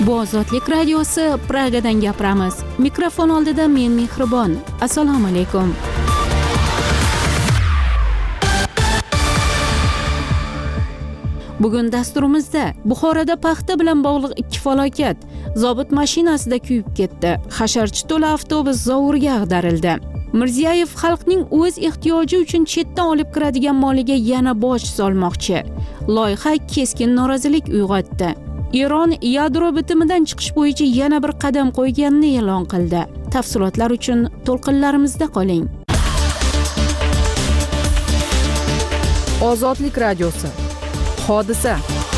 Bu Ozodlik radiosi, Pragadan gapiramiz. Mikrofon oldida men Mehribon. Assalomu alaykum. Bugun dasturimizda Buxoroda paxta bilan bog'liq ikki falokat. Zobit mashinasida kuyib ketdi. Hasharchi to'la avtobus zovurga ag'darildi. Mirziyoyev xalqning o'z ehtiyoji uchun chetdan olib kiradigan moliga yana boj solmoqchi. Loyiha keskin norozilik uyg'otdi. Eron yadro bitimidan chiqish bo'yicha yana bir qadam qo'yganini e'lon qildi. Tafsilotlar uchun to'lqinlarimizda qoling. Ozodlik radiosi. Hodisa.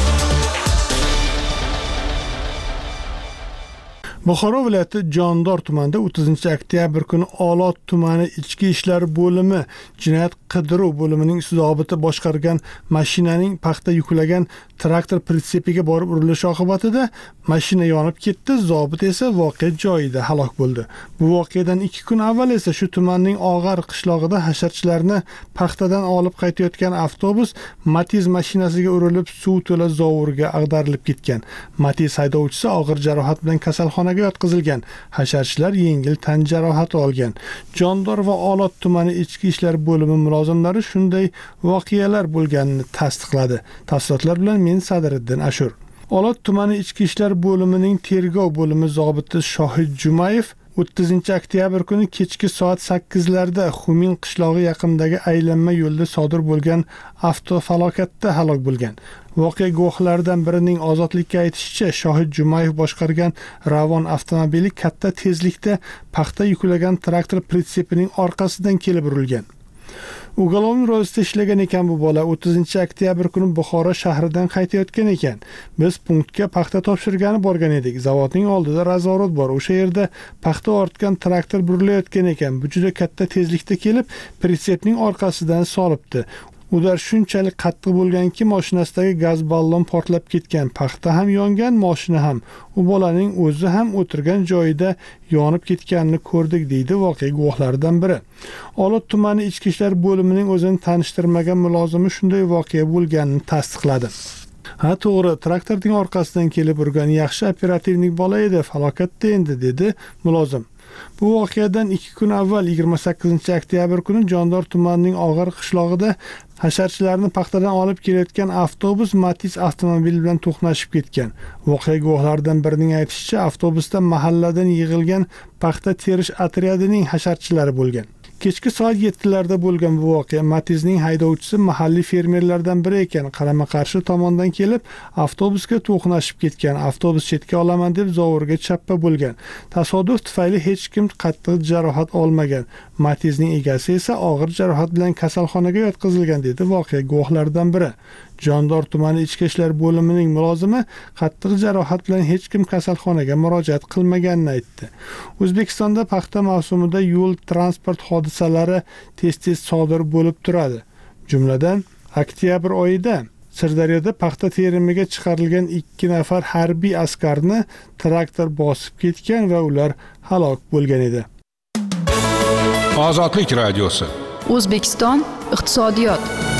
Buxoro viloyati Jondor tumanida 30-oktyabr kuni Olot tumani ichki ishlar bo'limi jinoyat qidiruv bo'limining zobiti boshqargan mashinaning paxta yuklagan traktor pritsepiga borib urilishi oqibatida mashina yonib ketdi, zobit esa voqea joyida halok bo'ldi. Bu voqeadan 2 kun avval esa shu tumanning Og'ar qishlog'ida hasharchilarni paxtadan olib qaytayotgan avtobus Matiz mashinasiga urilib suv to'la zovurga ag'darilib ketgan. Matiz haydovchisi og'ir jarohat bilan kasalxonaga yotqizilgan. Hasharchilar yengil tan jarohati olgan. Jondor va Olot tumani ichki ishlar bo'limi mulozimlari shunday voqealar bo'lganini tasdiqladi. Tafsilotlar bilan men Sadriddin Ashur. Olot tumani ichki ishlar bo'limining tergov bo'limi zobiti Shohid Jumayev 30-oktyabr kuni kechki soat 8larda Xumin qishlog'i yaqinidagi aylanma yo'lda sodir bo'lgan avtofalokatda halok bo'lgan. Voqea guvohlaridan birining Ozodlikka aytishicha, Shohid Jumayev boshqargan Ravon avtomobili katta tezlikda paxta yuklagan traktor pritsepining orqasidan kelib urilgan. Ugolovni rozida ishlagan ekan bu bola. 30-oktyabr kuni Buxoro shahridan qaytayotgan ekan. Biz punktga paxta topshirgani borgan edik. Zavodning oldida razvorot bor. O'sha yerda paxta ortgan traktor burilayotgan ekan. Bu juda katta tezlikda kelib, pritsepning orqasidan solibdi. Ular shunchalik qattiq bo'lganki, mashinasidagi gaz ballon portlab ketgan. Paxta ham yongan, mashina ham. U bolaning o'zi ham o'tirgan joyida yonib ketganini ko'rdik, deydi voqea guvohlaridan biri. Olot tumani ichki ishlar bo'limining o'zini tanishtirmagan mulozimi shunday voqea bo'lganini tasdiqladi. Ha, to'g'ri, traktorning orqasidan kelib urgan yaxshi operativnik bola edi, falokatda endi, dedi mulozim. Bu voqeadan 2 kun avval 28-oktyabr kuni Jondor tumanining Og'ar qishlog'ida hasharchilarni paxtadan olib kelayotgan avtobus Matiz avtomobili bilan to'qnashib ketgan. Voqea guvohlaridan birining aytishicha, avtobusda mahalladan yig'ilgan paxta terish otryadining hasharchilari bo'lgan. Kechki soat 7larda bo'lgan bu voqea. Matizning haydovchisi mahalliy fermerlardan biri ekan. Qarama-qarshi tomondan kelib, avtobusga to'qnashib ketgan. Avtobus chetga olaman deb zovurga chappa bo'lgan. Tasodif tufayli hech kim qattiq jarohat olmagan. Matizning egasi esa og'ir jarohat bilan kasalxonaga yotqizilgan, dedi voqea guvohlaridan biri. Jondor tumani ichki ishlar bo'limining mulozimi qattiq jarohat bilan hech kim kasalxonaga murojaat qilmaganini aytdi. O'zbekistonda paxta mavsumida yo'l transport hodisalari tez-tez sodir bo'lib turadi. Jumladan, oktyabr oyida Sirdaryoda paxta terimiga chiqarilgan 2 nafar harbiy askarni traktor bosib ketgan va ular halok bo'lgan edi. Ozodlik radiosi. O'zbekiston iqtisodiyot.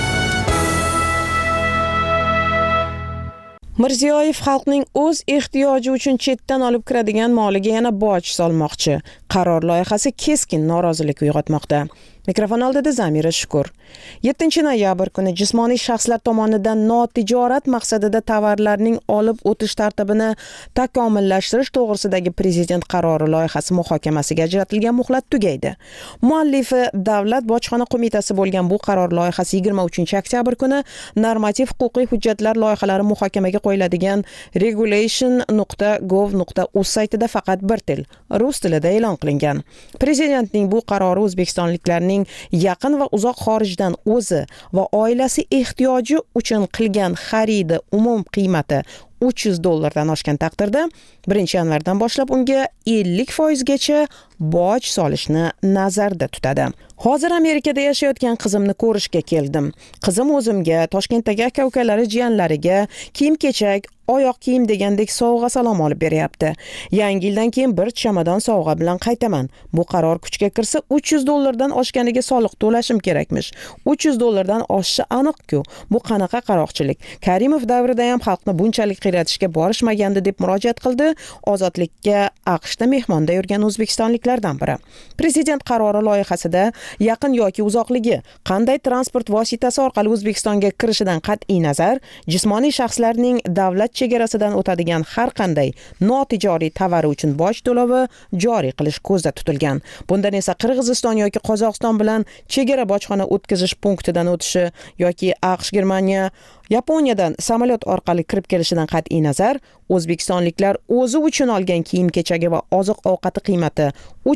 Mirziyoyev xalqning o'z ehtiyoji uchun chetdan olib kiradigan moliga yana boj solmoqchi. Qaror loyihasi keskin norozilik uyg'otmoqda. Mikrofon oldida Zamira Shukur. 7-noyabr kuni jismoniy shaxslar tomonidan notijorat maqsadida tovarlarning olib o'tish tartibini takomillashtirish to'g'risidagi prezident qarori loyihasi muhokamasiga ajratilgan muhlat tugaydi. Muallifi Davlat bojxona qo'mitasi bo'lgan bu qaror loyihasi 23-oktyabr kuni normativ huquqiy hujjatlar loyihalari muhokamaga qo'yiladigan regulation.gov.uz saytida faqat bir til, rus tilida e'lon qilingan. Prezidentning bu qarori o'zbekistonliklarning yaqin va uzoq xorijdan o'zi va oilasi ehtiyoji uchun qilgan xaridi umum qiymati $300 oshgan taqdirda 1-yanvardan boshlab unga 50% gacha boj solishni nazarda tutadi. Hozir Amerikada yashayotgan qizimni ko'rishga keldim. Qizim o'zimga, Toshkentdagi aka-ukalari, jiyanlariga kiyim-kechak, oyoq kiyim degandek sovg'a salom olib beryapti. Yangi yildan keyin bir chamadon sovg'a bilan qaytaman. Bu qaror kuchga kirsa $300 oshganiga soliq to'lashim kerakmish. $300 oshishi aniq-ku. Bu qanaqa qaroqchilik? Karimov davrida ham xalqni bunchalik qiyratishga borishmagandi deb murojaat qildi Ozodlikka AQShda mehmonda yurgan o'zbekistonliklardan biri. Prezident qarori loyihasida yaqin yoki uzoqligi, qanday transport vositasi orqali O'zbekistonga kirishidan qat'iy nazar, jismoniy shaxslarning davlat chegarasidan o'tadigan har qanday notijoriy tovari uchun boj to'lovi joriy qilish ko'zda tutilgan. Bundan esa Qirg'iziston yoki Qozog'iston bilan chegara bojxona o'tkazish punktidan o'tishi yoki AQSh, Germaniya, Yaponiyadan samolyot orqali kirib kelishidan qat'iy nazar, o'zbekistonliklar o'zi uchun olgan kiyim-kechagi va oziq-ovqati qiymati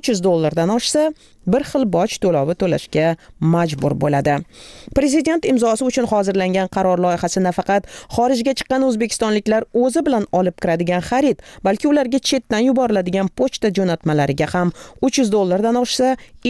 $300 oshsa, bir xil boj to'lovi to'lashga majbur bo'ladi. Prezident imzosi uchun hozirlangan qaror loyihasi nafaqat xorijga chiqqan o'zbekistonliklar o'zi bilan olib kiradigan xarid, balki ularga chetdan yuboriladigan pochta jo'natmalariga ham $300 oshsa,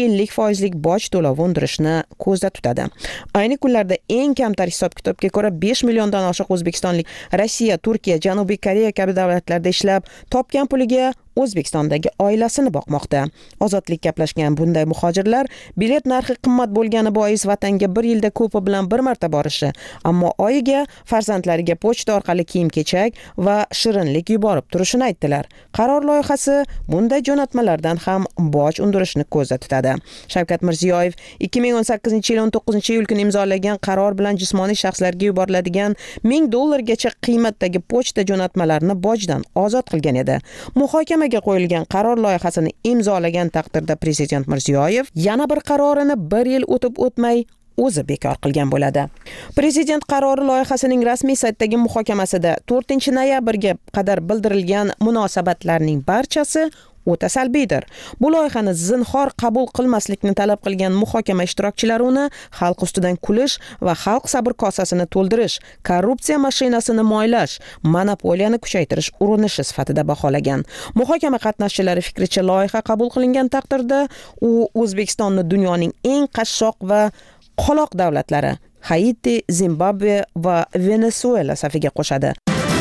50% boj to'lovi undirishni ko'zda tutadi. Ayni kunlarda eng kamtar hisob-kitobga ko'ra 5 milliondan oshiq o'zbekistonlik Rossiya, Turkiya, Janubiy Koreya kabi davlatlarda ishlab, topgan puliga O'zbekistondagi oilasini boqmoqda. Ozodlik gaplashgan bunday muhojirlar bilet narxi qimmat bo'lgani bois vatanga bir yilda ko'pi bilan bir marta borishi, ammo oyiga farzandlariga pochta orqali kiyim-kechak va shirinlik yuborib turishini aytdilar. Qaror loyihasi bunday jo'natmalardan ham boj undirishni ko'zda tutadi. Shavkat Mirziyoyev 2018-yil 19-iyul kuni imzolagan qaror bilan jismoniy shaxslarga yuboriladigan $1000 gacha qiymatdagi pochta jo'natmalarini bojdan ozod qilgan edi. Muhokamaga qo'yilgan qaror loyihasini imzolagan taqdirda Prezident Mirziyoyev yana bir qarorini bir yil o'tib o'tmay o'zi bekor qilgan bo'ladi. Prezident qarori loyihasining rasmiy saytdagi muhokamasida 4-noyabrga qadar bildirilgan munosabatlarning barchasi o'ta salbiydir. Bu loyihani zinhor qabul qilmaslikni talab qilgan muhokama ishtirokchilari uni xalq ustidan kulish va xalq sabr kosasini to'ldirish, korrupsiya mashinasini moylash, monopoliyani kuchaytirish urinishi sifatida baholagan. Muhokama qatnashchilari fikricha, loyiha qabul qilingan taqdirda u O'zbekistonni dunyoning eng qashshoq va qoloq davlatlari Haiti, Zimbabve va Venezuela safiga qo'shadi.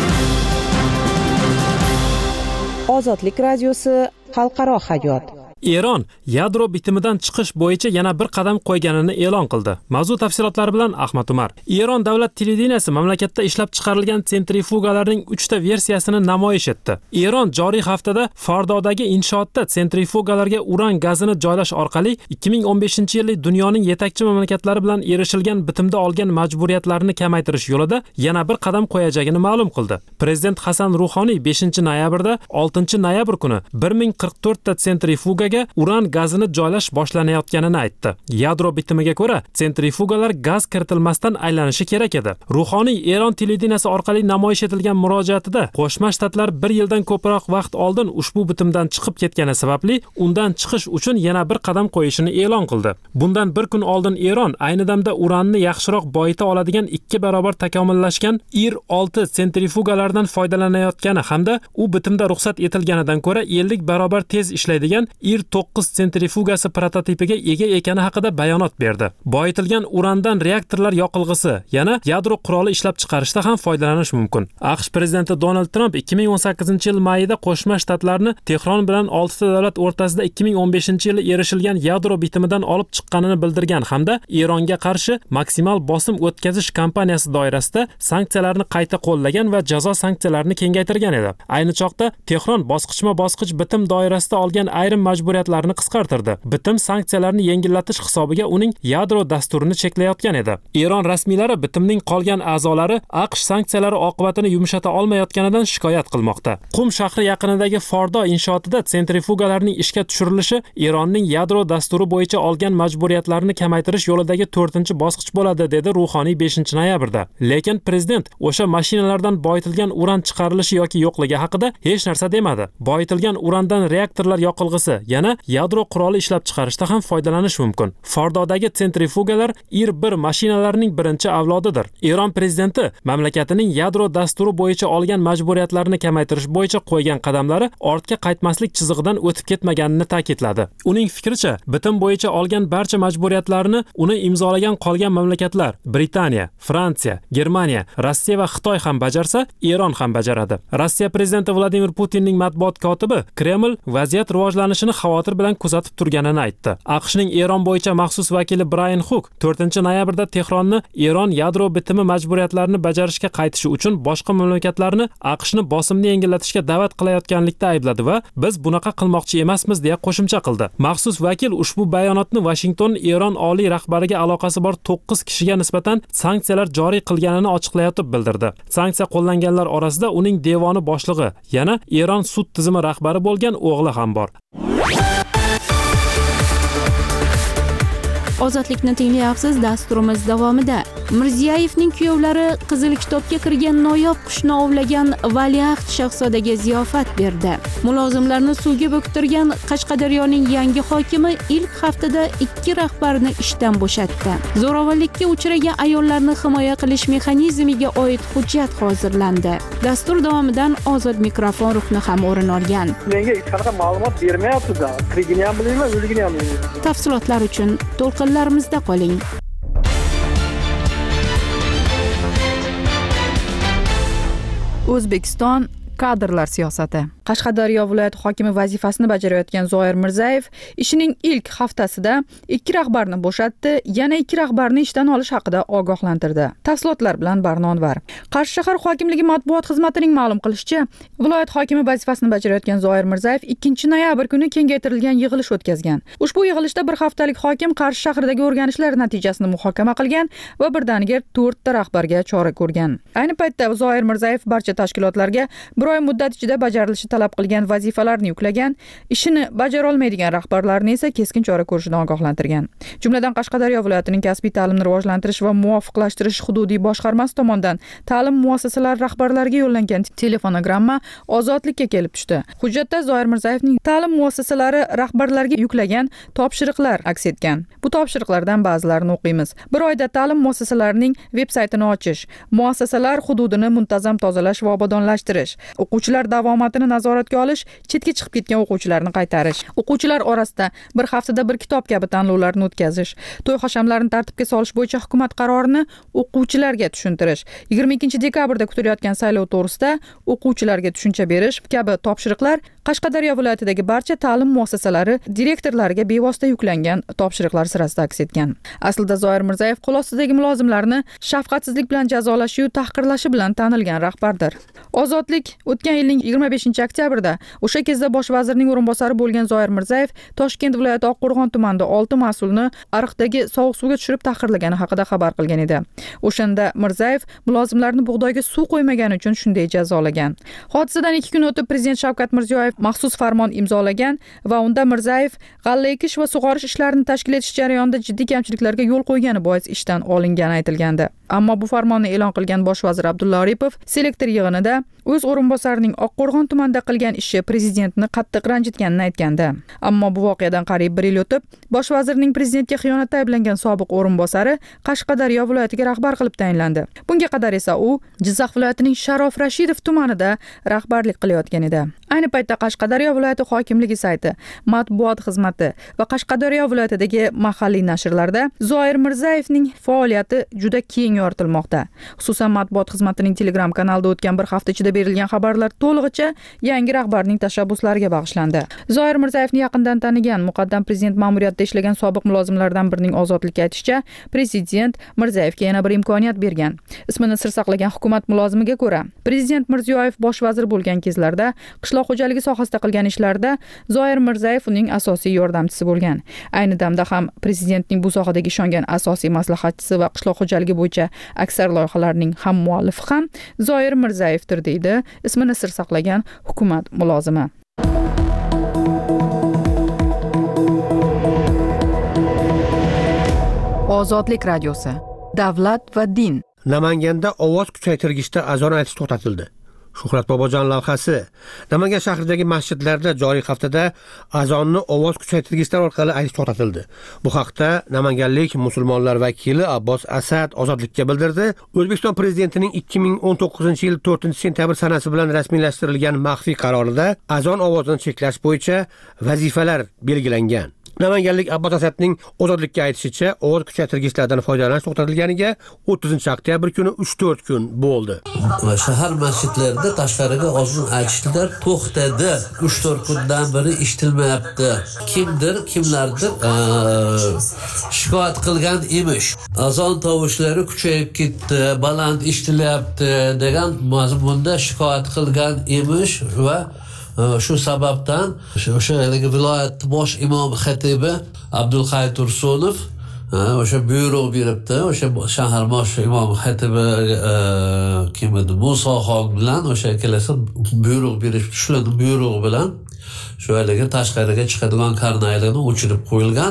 Ozodlik radiosi, xalqaro hayot. Eron yadro bitimidan chiqish bo'yicha yana bir qadam qo'yganini e'lon qildi. Mavzu tafsilotlari bilan Ahmad Umar. Eron davlat televideniyasi mamlakatda ishlab chiqarilgan sentrifugalarning 3 ta versiyasini namoyish etdi. Eron joriy haftada Fordodagi inshootda sentrifugalarga uran gazini joylash orqali 2015-yillik dunyoning yetakchi mamlakatlari bilan erishilgan bitimda olgan majburiyatlarini kamaytirish yo'lida yana bir qadam qo'yajagini ma'lum qildi. Prezident Hasan Ruhoniy 5-noyabrda 6-noyabr kuni 1044 ta sentrifuga uran gazini joylash boshlanayotganini aytdi. Yadro bitimiga ko'ra, sentrifugalar gaz kiritilmasdan aylanishi kerak edi. Ruhoniy Eron televideniyasi orqali namoyish etilgan murojaatida Qo'shma Shtatlar 1 yildan ko'proq vaqt oldin ushbu bitimdan chiqib ketgani sababli undan chiqish uchun yana bir qadam qo'yishini e'lon qildi. Bundan bir kun oldin Eron ayni damda uranni yaxshiroq boyita oladigan 2 barobar takomillashgan IR-6 sentrifugalardan foydalanayotgani hamda u bitimda ruxsat etilganidan ko'ra 50 barobar tez ishlaydigan IR-9 sentrifugasi prototipiga ega ekani haqida bayonot berdi. Boyitilgan urandan reaktorlar yoqilg'isi, yana yadro quroli ishlab chiqarishda ham foydalanish mumkin. AQSh prezidenti Donald Trump 2018-yil mayida Qo'shma Shtatlarni Tehron bilan 6 ta davlat o'rtasida 2015-yili erishilgan yadro bitimidan olib chiqqanini bildirgan hamda Eronga qarshi maksimal bosim o'tkazish kampaniyasi doirasida sanksiyalarni qayta qo'llagan va jazo sanksiyalarini kengaytirgan edi. Ayni chog'da Tehron bosqichma-bosqich bitim doirasida olgan ayrim majburiyatlarni qisqartirdi. Bitim sanksiyalarni yengillatish hisobiga uning yadro dasturini cheklayotgan edi. Eron rasmiylari bitimning qolgan a'zolari AQSh sanksiyalari oqibatini yumshata olmayotganidan shikoyat qilmoqda. Qum shahri yaqinidagi Fordo inshootida sentrifugalarning ishga tushirilishi Eronning yadro dasturi bo'yicha olgan majburiyatlarni kamaytirish yo'lidagi 4-bosqich bo'ladi, dedi Ruhoniy 5-noyabrda. Lekin prezident o'sha mashinalardan boyitilgan uran chiqarilishi yoki yo'qligi haqida hech narsa demadi. Boyitilgan urandan reaktorlar yoqilg'isi, yana yadro quroli ishlab chiqarishda ham foydalanish mumkin. Fordodagi sentrifugalar IR-1 mashinalarining birinchi avlodidir. Eron prezidenti mamlakatining yadro dasturi bo'yicha olgan majburiyatlarni kamaytirish bo'yicha qo'ygan qadamlari ortga qaytmaslik chizig'idan o'tib ketmaganini ta'kidladi. Uning fikricha, bitim bo'yicha olgan barcha majburiyatlarni uni imzolagan qolgan mamlakatlar Britaniya, Fransiya, Germaniya, Rossiya va Xitoy ham bajarsa, Eron ham bajaradi. Rossiya prezidenti Vladimir Putinning matbuot kotibi Kreml vaziyat rivojlanishini xavotir bilan kuzatib turganini aytdi. AQShning Eron bo'yicha maxsus vakili Brian Hook 4-noyabrda Tehronni Eron yadro bitimi majburiyatlarini bajarishga qaytishi uchun boshqa mamlakatlarni AQShni bosimni yengillatishga da'vat qilayotganlikda aybladi va biz bunaqa qilmoqchi emasmiz deya qo'shimcha qildi. Maxsus vakil ushbu bayonotni Washington Eron oliy rahbariga aloqasi bor 9 kishiga nisbatan sanksiyalar joriy qilganini ochiqlayotib bildirdi. Sanksiya qo'llanganlar orasida uning devoni boshlig'i, yana Eron sud tizimi rahbari bo'lgan o'g'li ham bor. Ozodlikni tinglayapsiz. Dasturimiz davomida Mirziyoyevning kuyovlari Qizil kitobga kirgan noyob qushni ovlagan valiahd shahzodaga ziyofat berdi. Mulozimlarni suvga bo'ktirgan Qashqadaryoning yangi hokimi ilk haftada 2 rahbarni ishdan bo'shatdi. Zo'ravonlikka uchragan ayollarni himoya qilish mexanizmiga oid hujjat hozirlandi. Dastur davomidan ozod mikrofon ruhni ham o'rin olgan. Menga hech qanaqa ma'lumot bermayapti-da. Tirigini ham bilmayman, o'ligini ham bilmayman. Tafsilotlar uchun to'lqinlarimizda qoling. O'zbekiston kadrlar siyosati. Qashqadaryo viloyati hokimi vazifasini bajarayotgan Zoir Mirzayev ishining ilk haftasida 2 rahbarni bo'shatdi, yana 2 rahbarni ishdan olish haqida ogohlantirdi. Tafsilotlar bilan Barnonvar. Qarshi shahar hokimligi matbuot xizmatining ma'lum qilishicha, viloyat hokimi vazifasini bajarayotgan Zoir Mirzayev 2-noyabr kuni kengaytirilgan yig'ilish o'tkazgan. Ushbu yig'ilishda bir haftalik hokim Qarshi shahridagi o'rganishlar natijasini muhokama qilgan va birdaniga 4 ta rahbarga chora ko'rgan. Ayni paytda Zoir Mirzayev barcha tashkilotlarga bir oy muddat ichida bajarilishi talab qilgan vazifalarni yuklagan, ishini bajara olmaydigan rahbarlarni esa keskin chora ko'rishidan ogohlantirgan. Jumladan Qashqadaryo viloyatining kasbiy ta'limni rivojlantirish va muvofiqlashtirish hududiy boshqarmasi tomonidan ta'lim muassasalari rahbarlariga yo'llangan telefonogramma ozodlikka kelib tushdi. Hujjatda Zoir Mirzayevning ta'lim muassasalari rahbarlariga yuklagan topshiriqlar aks etgan. Bu topshiriqlardan ba'zilarini o'qiymiz. Bir oyda ta'lim muassasalarining veb-saytini ochish, muassasalar hududini muntazam tozalash va obodonlashtirish, o'quvchilar davomatini nazoratga olish, chetga chiqib ketgan o'quvchilarni qaytarish, o'quvchilar orasida bir haftada bir kitob kabi tanlovlarni o'tkazish, to'y-hashamlarni tartibga solish bo'yicha hukumat qarorini o'quvchilarga tushuntirish, 22-dekabrda kutilayotgan saylov to'g'risida o'quvchilarga tushuncha berish kabi topshiriqlar Qashqadaryo viloyatidagi barcha ta'lim muassasalari direktorlariga bevosita yuklangan topshiriqlar sirasida aks etgan. Aslida Zoir Mirzayev qo'l ostidagi mulozimlarni shafqatsizlik bilan jazolashi va tahqirlashi bilan tanilgan rahbardir. Ozodlik o'tgan yilning 25-oktyabrda o'sha kezda bosh vazirning o'rinbosari bo'lgan Zoir Mirzayev Toshkent viloyati Oqqo'rg'on tumanida 6 mas'ulni ariqdagi sovuq suvga tushirib tahqirlagani haqida xabar qilgan edi. O'shanda Mirzayev mulozimlarni bug'doyga suv qo'ymagani uchun shunday jazolagan. Hodisadan 2 kun o'tib Prezident Shavkat Mirziyoyev maxsus farmon imzolagan va unda Mirzayev g'alla ekish va sug'orish ishlarini tashkil etish jarayonida jiddiy kamchiliklarga yo'l qo'ygani bois ishdan olingani aytilgandi. Ammo bu farmonni e'lon qilgan bosh vazir Abdulla Aripov selektor yig'inida o'z o'rinbosarining Oqqo'rg'on tumanida qilgan ishi prezidentni qattiq ranjitganini aytgandi. Ammo bu voqeadan qariyb 1 yil o'tib, bosh vazirning prezidentga xiyonatda ayblangan sobiq o'rinbosari Qashqadaryo viloyatiga rahbar qilib tayinlandi. Bunga qadar esa u Jizzax viloyatining Sharof Rashidov tumanida rahbarlik qilayotgan edi. Ayni paytda Qashqadaryo viloyati hokimligi sayti, matbuot xizmati va Qashqadaryo viloyatidagi mahalliy nashrlarda Zoir Mirzayevning faoliyati juda keng yoritilmoqda. Xususan matbuot xizmatining Telegram kanalida o'tgan bir hafta ichida berilgan xabarlar to'lig'icha yangi rahbarning tashabbuslariga bag'ishlandi. Zoir Mirzayevni yaqindan tanigan, muqaddam prezident ma'muriyatida ishlagan sobiq mulozimlardan birining ozodlikka aytishicha, prezident Mirzayevga yana bir imkoniyat bergan. Ismini sir saqlagan hukumat mulozimiga ko'ra, prezident Mirziyoyev bosh vazir bo'lgan kezlarda qishloq xo'jaligi sohasida qilgan ishlarda Zoir Mirzayev uning asosiy yordamchisi bo'lgan. Ayni damda ham prezidentning bu sohadagi ishongan asosiy maslahatchisi va qishloq xo'jaligi bo'yicha aksar loyihalarning ham muallifi ham Zoir Mirzayevdir deydi ismini sir saqlagan hukumat mulozimi. Ozodlik radiosi. Davlat va din. Namanganda ovoz kuchaytirgichda azon aytish to'xtatildi. Shuhrat Bobojon lavhasi. Namangan shahridagi masjidlarda joriy haftada azonni ovoz kuchaytirgichlar orqali aytish to'xtatildi. Bu haqda namanganlik musulmonlar vakili Abbos Asad Ozodlikka bildirdi. O'zbekiston prezidentining 2019-yil 4-sentyabr sanasi bilan rasmiylashtirilgan maxfiy qarorida azon ovozini cheklash bo'yicha vazifalar belgilangan. Namanganlik Abbos Asadning ozodlikka aytishicha, ovoz kuchaytirgichlardan foydalanish to'xtatilganiga 30-oktyabr kuni 3-4 kun bo'ldi. Shahar masjidlarida tashqariga ozon aytishlar to'xtadi. 3-4 kundan beri ishitilmayapti. Kimlardir shikoyat qilgan emish. Azon tovushlari kuchayib ketdi, baland eshitilyapti degan mazmunda shikoyat qilgan emish va shu sababdan o'sha viloyat bosh imom xatibi Abdulhay Tursunov o'sha buyruq beribdi. O'sha shahar bosh imom xatibi kim edi? Musoxon bilan o'sha ikkalasi buyruq berishdi. Shularning buyrug'i bilan shu tashqariga chiqadigan karnaylarni o'chirib qo'yilgan.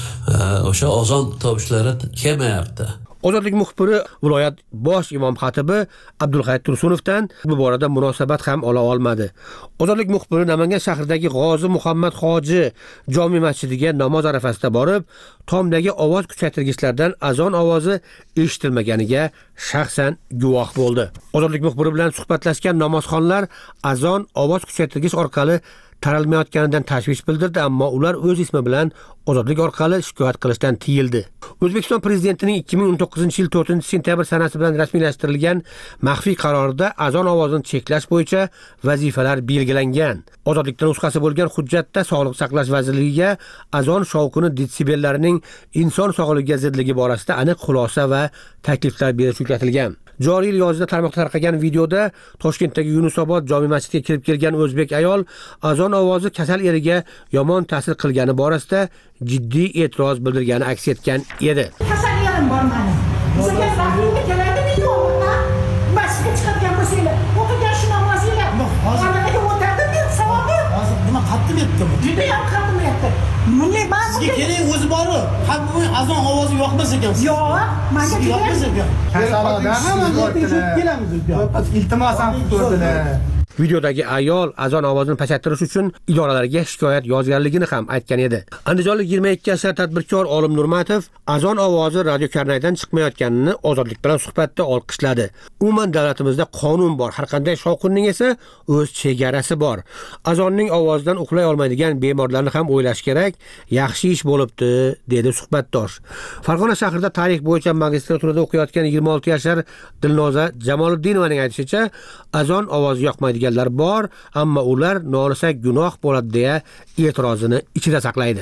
O'sha ozon tovushlari kelmayapti. Ozodlik muxbiri viloyat bosh imom xatibi Abdulhay Tursunovdan bu borada munosabat ham ola olmadi. Ozodlik muxbiri Namangan shahridagi G'ozi Muhammad Hoji jome masjidiga namoz arafasida borib, tomdagi ovoz kuchaytirgichlardan azon ovozi eshitilmaganiga shaxsan guvoh bo'ldi. Ozodlik muxbiri bilan suhbatlashgan namozxonlar azon ovoz kuchaytirgich orqali taralmayotganidan tashvish bildirdi, ammo ular o'z ismi bilan ozodlik orqali shikoyat qilishdan tiyildi. O'zbekiston prezidentining 2019-yil 4-sentyabr sanasi bilan rasmiylashtirilgan maxfiy qarorida azon ovozini cheklash bo'yicha vazifalar belgilangan. Ozodlikdan nusxasi bo'lgan hujjatda Sog'liqni saqlash vazirligiga azon shovqini detsibellarining inson sog'lig'iga zidligi borasida aniq xulosa va takliflar berish yuklatilgan. Joriy yil yozida tarmoqda tarqagan videoda Toshkentdagi Yunusobod jome masjidiga kirib kelgan o'zbek ayol azon ovozi kasal eriga yomon ta'sir qilgani borasida jiddiy e'tiroz bildirgani aks etgan edi. Kasal erim bor meni. Sizga rahminga keladimi yo'qmi? Masjidga chiqadigan bo'lsanglar, o'qigan shu namozinglar. Xonadagi o'tirdim deb savobi. Hozir nima qattiq etdim? Juda ham qattiq etdim. Bunday ba'zi sizga kerak o'zi bor-ku. Qattiq azon ovozi yoqmas ekan. Yo'q, menga yoqmas ekan. Kasalada hamma kelamiz. Iltimos ham ko'rdilar. Videodagi ayol azon ovozini pasaytirish uchun idoralarga shikoyat yozganligini ham aytgan edi. Andijonlik 22 yoshli tadbirkor Olim Nurmatov azon ovozi radiokarnaydan chiqmayotganini ozodlik bilan suhbatda olqishladi. Umuman davlatimizda qonun bor, har qanday shovqinning esa o'z chegarasi bor. Azonning ovozidan uxlay olmaydigan bemorlarni ham o'ylash kerak. Yaxshi ish bo'libdi, dedi suhbatdosh. Farg'ona shahrida tarix bo'yicha magistraturada o'qiyotgan 26 yoshli Dilnoza Jamoliddinovaning aytishicha, azon ovozi yoqmaydigan bor, ammo ular nolisa gunoh bo'ladi deya e'tirozini ichida saqlaydi.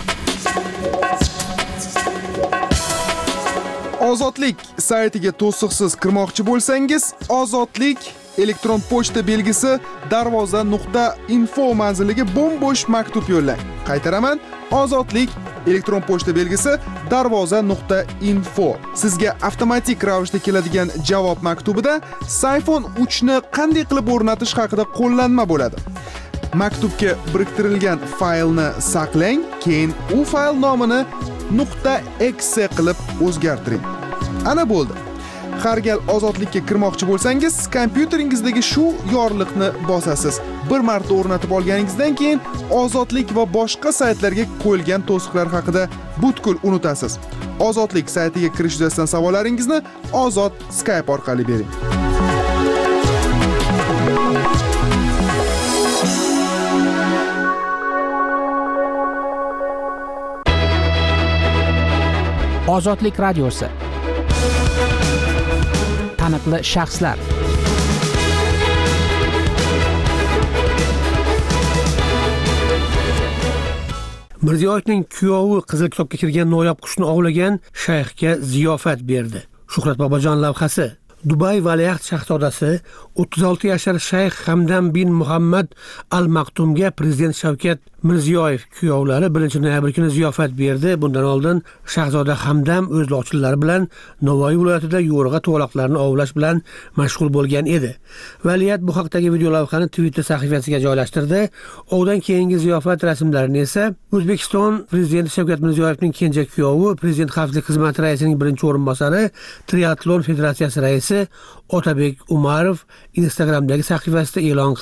Ozodlik saytiga to'siqsiz kirmoqchi bo'lsangiz, Ozodlik elektron pochta belgisi darvoza.info manziliga bo'sh maktub yo'llang. Qaytaraman, Ozodlik elektron pochta belgisi darvoza.info. Sizga avtomatik ravishda keladigan javob maktubida iPhone 3 ni qanday qilib o'rnatish haqida qo'llanma bo'ladi. Maktubga biriktirilgan faylni saqlang, keyin u fayl nomini .exe qilib o'zgartiring. Ana bo'ldi. Har gal Ozodlikka kirmoqchi bo'lsangiz, kompyuteringizdagi shu yorliqni bosasiz. Bir marta o'rnatib olganingizdan keyin Ozodlik va boshqa saytlarga qo'yilgan to'siqlar haqida butkul unutasiz. Ozodlik saytiga kirish yuzasidan savollaringizni Ozod Skype orqali bering. Ozodlik radiosi. Taniqli shaxslar. Mirziyoyevning kuyovi Qizil kitobga kirgan noyob qushni ovlagan shayxga ziyofat berdi. Shuhrat Bobojon lavhasi. Dubay valiahd shahzodasi 36 yoshli shayx Hamdam bin Muhammad al-Maktumga prezident Shavkat Mirziyoyev kuyovlari 1-noyabr kuni ziyofat berdi. Bundan oldin shahzoda Hamdam o'z lochilari bilan Navoiy viloyatida yo'rg'a to'g'anoqlarni ovlash bilan mashg'ul bo'lgan edi. Valiahd bu haqdagi video lavhani Twitter sahifasiga joylashtirdi. Undan keyingi ziyofat rasmlarini esa O'zbekiston prezidenti Shavkat Mirziyoyevning kenja kuyovi, prezident xavfsizlik xizmati raisining birinchi o'rinbosari, Triatlon federatsiyasi raisi Otabek Umarov Instagramdagi sahifasida e'lon qildi.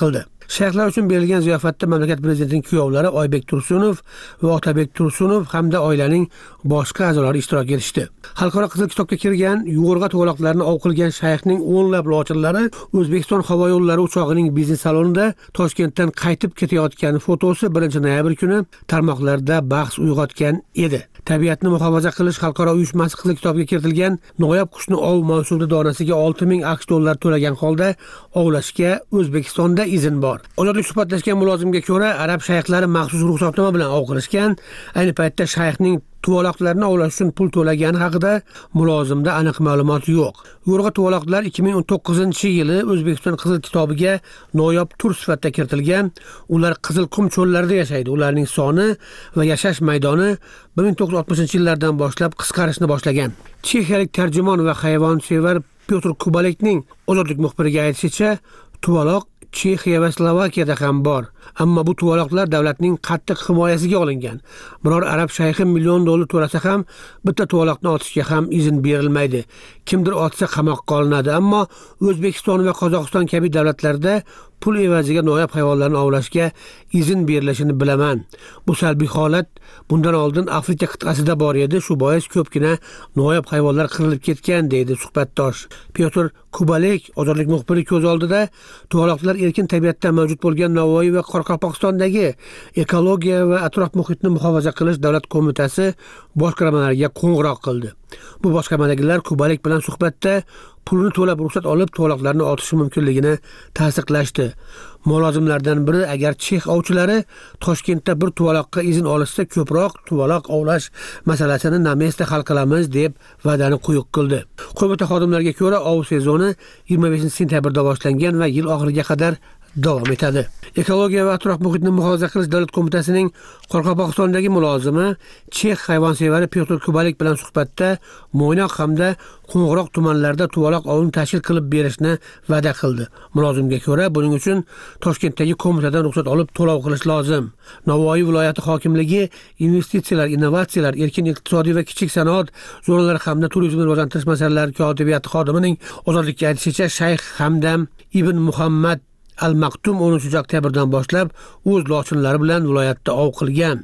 Shayxlar uchun berilgan ziyofatda mamlakat prezidentining kuyovlari Oybek Tursunov va Otabek Tursunov hamda oilaning boshqa a'zolari ishtirok etishdi. Xalqaro qizil kitobga kirgan yo'rg'a to'g'anoqlarni ov qilgan shayxning o'nlab lochinlari O'zbekiston havo yo'llari uchog'ining biznes salonida Toshkentdan qaytib ketayotgan fotosi 1-noyabr kuni tarmoqlarda bahs uyg'otgan edi. Tabiatni muhofaza qilish xalqaro uyushmasi qizil kitobga kiritilgan noyob qushni ov mavsumida donasiga 6000 AQSh dollari to'lagan holda ovlashga O'zbekistonda izn bor. Ozodlik suhbatlashgan mulozimga ko'ra, arab shayxlari maxsus ruxsatnoma bilan ov qilishgan. Ayni paytda shayxning tuvaloqlarni ovlash uchun pul to'lagani haqida mulozimda aniq ma'lumot yo'q. Yo'rg'a tuvaloqlar 2019-yili O'zbekiston qizil kitobiga noyob tur sifatida kiritilgan. Ular qizil qum cho'llarida yashaydi. Ularning soni va yashash maydoni 1960-yillardan boshlab qisqarishni boshlagan. Chexiyalik tarjimon va hayvonsevar Pyotr Kubalekning ozodlik muxbiriga aytishicha, tuvaloq Chexiya va Slovakiyada ham bor. Ammo bu tuvaloqlar davlatning qattiq himoyasiga olingan. Biror arab shayxi $1 million to'lasa ham bitta tuvaloqni otishga ham izn berilmaydi. Kimdir otsa qamoqqa olinadi. Ammo O'zbekiston va Qozog'iston kabi davlatlarda pul evaziga noyob hayvonlarni ovlashga izn berilishini bilaman. Bu salbiy holat bundan oldin Afrika qit'asida bor edi. Shu bois ko'pgina noyob hayvonlar qirilib ketgan, deydi suhbatdosh. Pyotr Kubalek ozodlik muxbiri ko'z oldida tuvaloqlar erkin tabiatda mavjud bo'lgan Navoiy va Qoraqalpog'istondagi ekologiya va atrof muhitni muhofaza qilish davlat qo'mitasi boshqarmalariga qo'ng'iroq qildi. Bu boshqarmadagilar Kubalek bilan suhbatda pulni to'lab ruxsat olib tuvaloqlarni otishi mumkinligini tasdiqlashdi. Mulozimlardan biri agar chex ovchilari Toshkentda bir tuvaloqqa izn olishsa, ko'proq tuvaloq ovlash masalasini Namesda hal qilamiz deb va'dani quyuq qildi. Qo'mita xodimlariga ko'ra, ov sezoni 25-sentyabrda boshlangan va yil oxiriga qadar davom etadi. Ekologiya va atrof muhitni muhofaza qilish davlat qo'mitasining Qoraqalpog'istondagi mulozimi chex hayvonsevari Pyotr Kubalek bilan suhbatda Mo'ynoq hamda Qo'ng'iroq tumanlarida tuvaloq ovini tashkil qilib berishni va'da qildi. Mulozimga ko'ra, buning uchun Toshkentdagi qo'mitadan ruxsat olib to'lov qilish lozim. Navoiy viloyati hokimligi investitsiyalar, innovatsiyalar, erkin iqtisodiy va kichik sanoat zonalari hamda turizmni rivojlantirish masalalari kotibiyati xodimining ozodlikka aytishicha, Shayx Hamdam ibn Muhammad Al-Maktum 13-oktyabrdan boshlab o'z lochinlari bilan viloyatda ov qilgan.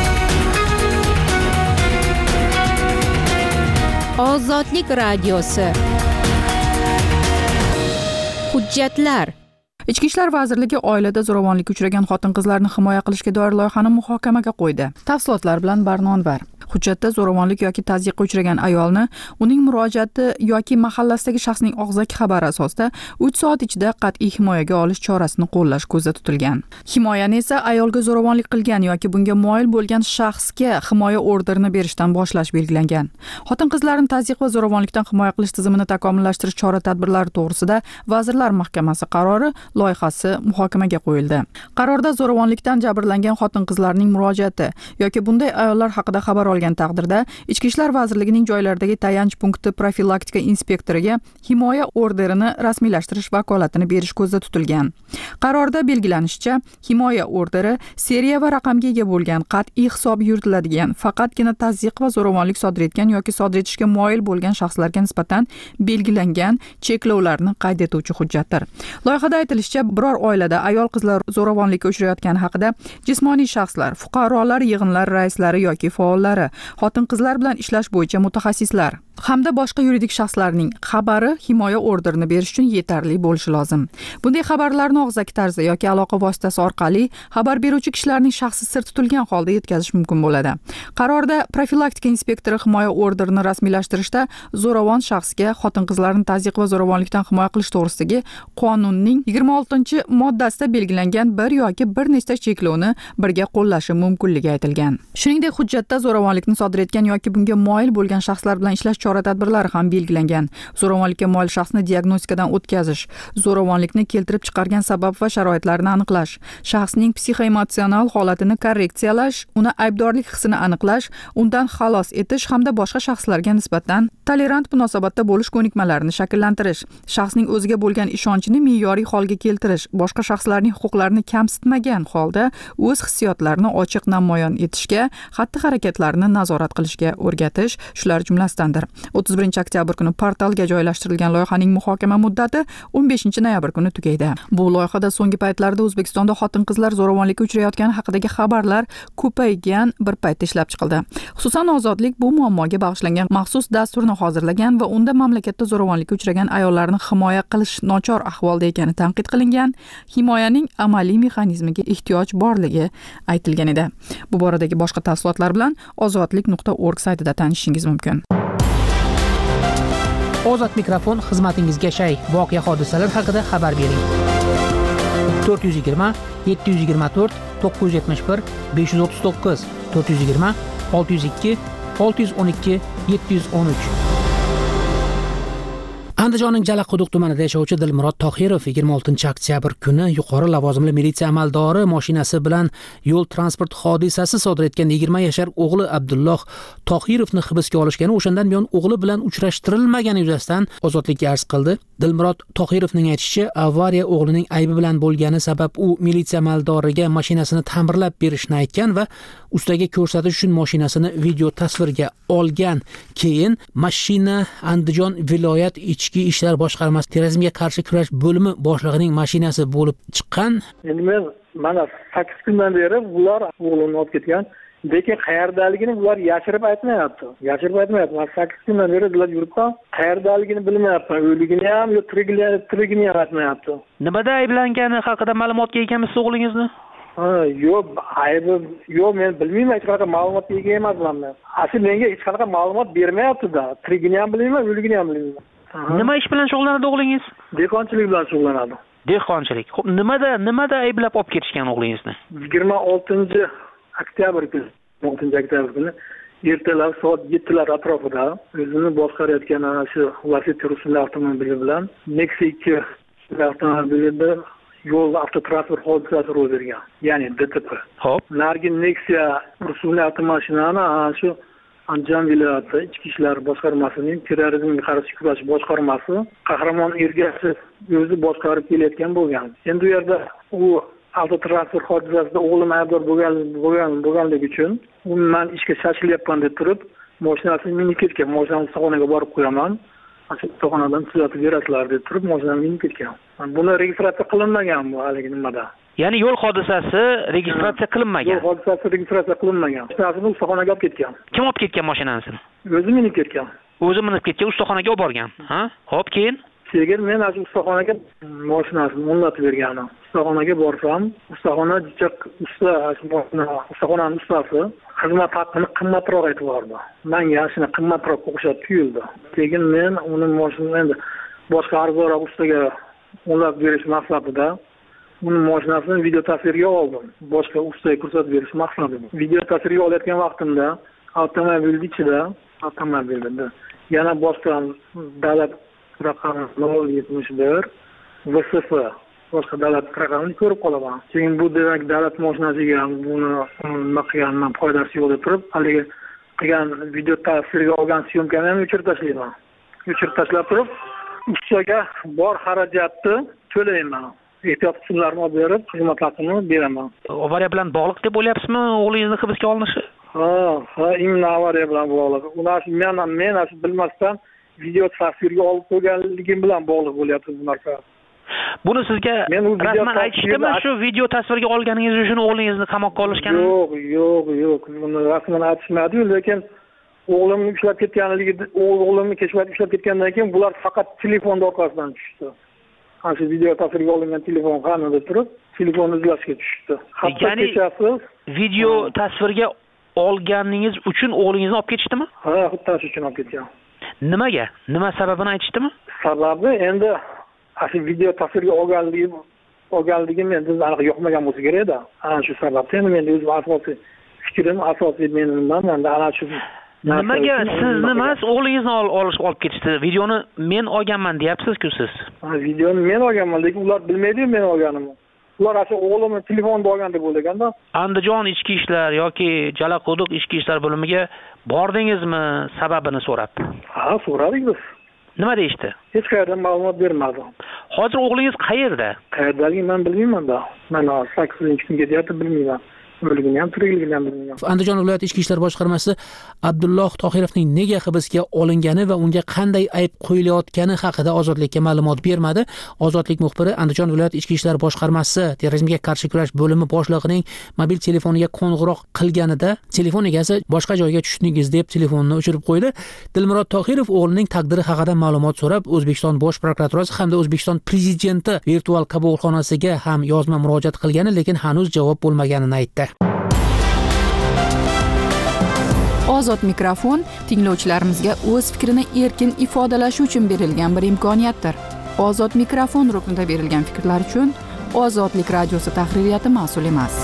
Ozodlik radiosi. Hujjatlar. Ichki ishlar vazirligi oilada zo'ravonlikka uchragan xotin-qizlarni himoya qilishga doir loyihani muhokamaga qo'ydi. Tafsilotlar bilan Barnonvar. Hujjatda zo'ravonlik yoki tazyiqqa uchragan ayolni uning murojaati yoki mahallasidagi shaxsning og'zaki xabari asosida 3 soat ichida qat'iy himoyaga olish chorasini qo'llash ko'zda tutilgan. Himoyani esa ayolga zo'ravonlik qilgan yoki bunga moyil bo'lgan shaxsga himoya orderini berishdan boshlash belgilangan. Xotin-qizlarni tazyiq va zo'ravonlikdan himoya qilish tizimini takomillashtirish chora-tadbirlari to'g'risida Vazirlar Mahkamasi qarori loyihasi muhokamaga qo'yildi. Qarorda zo'ravonlikdan jabrlangan xotin-qizlarning murojaati yoki bunday ayollar haqida xabar olgan taqdirda Ichki ishlar vazirligining joylardagi tayanch punkti profilaktika inspektoriga himoya orderini rasmiylashtirish vakolatini berish ko'zda tutilgan. Qarorda belgilanishicha, himoya orderi seriya va raqamga ega bo'lgan, qat'iy hisob yuritiladigan, faqatgina tazyiq va zo'ravonlik sodir etgan yoki sodir etishga moyil bo'lgan shaxslarga nisbatan belgilangan cheklovlarni qayd etuvchi hujjatdir. Loyihada aytilishicha, biror oilada ayol-qizlar zo'ravonlikka uchrayotgani haqida jismoniy shaxslar, fuqarolar yig'inlari raislari yoki faollari, xotin-qizlar bilan ishlash bo'yicha mutaxassislar hamda boshqa yuridik shaxslarning xabari himoya orderini berish uchun yetarli bo'lishi lozim. Bunday xabarlarni og'zaki tarzda yoki aloqa vositasi orqali xabar beruvchi kishilarning shaxsi sir tutilgan holda yetkazish mumkin bo'ladi. Qarorda profilaktika inspektori himoya orderini rasmiylashtirishda zo'ravon shaxsga xotin-qizlarni tazyiq va zo'ravonlikdan himoya qilish to'g'risidagi qonunning 26-moddasida belgilangan bir yoki bir nechta cheklovni birga qo'llashi mumkinligi aytilgan. Shuningdek, hujjatda zo'ravonlikni sodir etgan yoki bunga moyil bo'lgan shaxslar bilan ishlash chora-tadbirlari ham belgilangan. Zo'ravonlikka moyil shaxsni diagnostikadan o'tkazish, zo'ravonlikni keltirib chiqargan sabab va sharoitlarini aniqlash, shaxsning psixoemotsional holatini korreksiyalash, uni aybdorlik hissini aniqlash, undan xalos etish hamda boshqa shaxslarga nisbatan tolerant munosabatda bo'lish ko'nikmalarini shakllantirish, shaxsning o'ziga bo'lgan ishonchini me'yoriy holga keltirish, boshqa shaxslarning huquqlarini kamsitmagan holda o'z hissiyotlarini ochiq namoyon etishga, xatti-harakatlarini nazorat qilishga o'rgatish shular jumlasidandir. 31-oktyabr kuni portalga joylashtirilgan loyihaning muhokama muddati 15-noyabr kuni tugaydi. Bu loyihada so'nggi paytlarda O'zbekistonda xotin-qizlar zo'ravonlikka uchrayotgani haqidagi xabarlar ko'paygan bir paytda ishlab chiqildi. Xususan, Ozodlik bu muammoga bag'ishlangan maxsus dasturni hozirlagan va unda mamlakatda zo'ravonlikka uchragan ayollarni himoya qilish nochor ahvolda ekani tanqid qilingan, himoyaning amaliy mexanizmiga ehtiyoj borligi aytilgan edi. Bu boradagi boshqa tafsilotlar bilan ozodlik.org saytida tanishishingiz mumkin. Ozod mikrofon xizmatingizga shay. Voqea hodisalar haqida xabar bering. 420 724 971 539 420 602 612 713. Andijonning Jalaquduq tumanida yashovchi Dilmurod Tohirov 26-oktyabr kuni yuqori lavozimli militsiya amaldori mashinasi bilan yo'l transport hodisasi sodir etgan 20 yashar o'g'li Abdulloh Tohirovni hibsga olishgani, o'shandan buyon o'g'li bilan uchrashtirilmagani yuzasidan Ozodlikka arz qildi. Dilmurod Tohirovning aytishicha, avariya o'g'lining aybi bilan bo'lgani sabab u militsiya amaldoriga mashinasini ta'mirlab berishni aytgan va ustaga ko'rsatish uchun mashinasini video tasvirga olgan. Keyin mashina Andijon viloyat ichki ishlar boshqarmasi terrorizmga qarshi kurash bo'limi boshlig'ining mashinasi bo'lib chiqqan. Endi men mana 8 kundan beri ular o'g'limni olib ketgan. Lekin qayerdaligini ular yashirib aytmayapti. Men 8 kundan beri ular yuribman. Qayerdaligini bilmayapman. O'ligini ham yo tirigini ham aytmayapti. Nimada ayblangani haqida ma'lumotga egamiz o'g'lingizni? Yo'q, aybi yo'q, men bilmayman, hech qanaqa ma'lumotga ega emasman men. Asli menga hech qanaqa ma'lumot bermayapti-da. Tirigini ham bilmayman, o'ligini ham bilmayman. Nima ish bilan shug'ullanadi o'g'lingiz? Dehqonchilik bilan shug'ullanadi. Dehqonchilik. Xo'p, nimada ayblab olib ketishgan o'g'lingizni? 26-oktyabr kuni ertalab soat 7lar atrofida o'zini boshqarayotgan ana shu Lacetti rusumli avtomobili bilan Nexia 2 avtomobilida yo'l avtotransport hodisasi ro'y bergan. Ya'ni DTP. Xo'p. Nargi Nexia rusumli avtomashinani ana shu Andijon viloyati ichki ishlar boshqarmasining terrorizmga qarshi kurash boshqarmasi Qahramon Ergashev o'zi boshqarib kelayotgan bo'lgan. Endi u yerda u avtotransport hodisasida o'g'lim aybdor bo'lganligi uchun men ishga shoshilyapman deb turib, mashinasini minib ketgan. Mashinani ustaxonaga borib qo'yaman. Shu ustaxonadan tuzatib berasizlar deb turib, mashinani minib ketgan. Buni registratsiya qilinmagan bu haligi nimada. Ya'ni yo'l hodisasi registratsiya qilinmagan. Yo'l hodisasi registratsiya qilinmagan. Mashinasini ustaxonaga olib ketgan. Kim olib ketgan mashinasini? O'zi minib ketgan. O'zi minib ketgan, ustaxonaga olib borgan. Ha? Xo'p, keyin men shu ustaxonaga mashinasini o'rnatib berganim. Ustaxonaga borsam, ustaxona ustaxonaning ustasi xizmat haqini qimmatroq aytib yubordi. Menga shuni qimmatroq o'xshab tuyuldi. Keyin men uni mashinani endi boshqa arzonroq ustaga o'rnatib berish maqsadida uni mashinasini video tasvirga oldim. Boshqa ustaga ko'rsatib berish maqsadida. Video tasvirga olayotgan vaqtimda avtomobilda yana boshqa davlat raqami 071 VSF boshqa davlat raqamini ko'rib qolaman. Keyin bu demak davlat mashinasiga buni nima qilganman foydasi yo'q deb turib, haligi qilgan video tasvirga olgan syomkani ham o'chirib tashlayman. O'chirib tashlab turib, ustaga bor xarajatni to'layman. Ehtiyot qismlarini olib berib, xizmat haqini beraman. Avariya bilan bog'liq deb o'ylayapsizmi o'g'lingizni hibsga olinishi? Ha, imla avariya bilan bog'liq. Ular men bilmasdan video tasvirga olib qo'yganligim bilan bog'liq bo'lyapti bu narsa. Buni sizga rasman aytishdimi, shu video tasvirga olganingiz uchun o'g'lingizni qamoqqa olishgani? Yo'q. Buni rasman aytishmadi, lekin o'g'limni ushlab o'g'limni kechqurun ushlab ketgandan keyin bular faqat telefon orqasidan tushdi. Shu video tasvirga olingan telefon qanida turib, telefonni izlashga tushdi. Hatto kechasi video tasvirga olganingiz uchun o'g'lingizni olib ketishdimi? Ha, xuddi shu uchun olib ketgan. Nimaga? Nima sababini aytishdimi? Sababi endi shu video tasvirga olganligim endi aniq yoqmagan bo'lsa kerak-da. Ana shu sababdan endi o'zim asosiy fikrim, asosiy mening nimam endi ana shu. Nimaga sizni emas, o'g'lingizni olib ketishdi? Videoni men olganman deyapsiz-ku siz. Videoni men olganman, lekin ular bilmaydi-ku men olganimni. Ular asli o'g'limni telefonda olgan deb o'ylaganda. Andijon ichki ishlar yoki Jalaquduq ichki ishlar bo'limiga bordingizmi sababini so'rab? Ha, so'radik biz. Nima deyishdi? Hech qayerdan ma'lumot bermadi. Hozir o'g'lingiz qayerda? Qayerdaligini men bilmayman-da. Mana 8-kun ketyapti, bilmayman. o'ligini ham tirikligini ham bilmayman. Andijon viloyat ichki ishlar boshqarmasi Abdulloh Tohirovning nega hibsga olingani va unga qanday ayb qo'yilayotgani haqida Ozodlikka ma'lumot bermadi. Ozodlik muxbiri Andijon viloyat ichki ishlar boshqarmasi terrorizmga qarshi kurash bo'limi boshlig'ining mobil telefoniga qo'ng'iroq qilganida telefon egasi boshqa joyga tushdingiz deb telefonni o'chirib qo'ydi. Dilmurod Tohirov o'g'lining taqdiri haqida ma'lumot so'rab, O'zbekiston Bosh prokuraturasi hamda O'zbekiston Prezidenti virtual qabulxonasiga ham yozma murojaat qilgani, lekin hanuz javob bo'lmaganini aytdi. Ozod mikrofon tinglovchilarimizga o'z fikrini erkin ifodalashi uchun berilgan bir imkoniyatdir. Ozod mikrofon ruknida berilgan fikrlar uchun Ozodlik radiosi tahririyati mas'ul emas.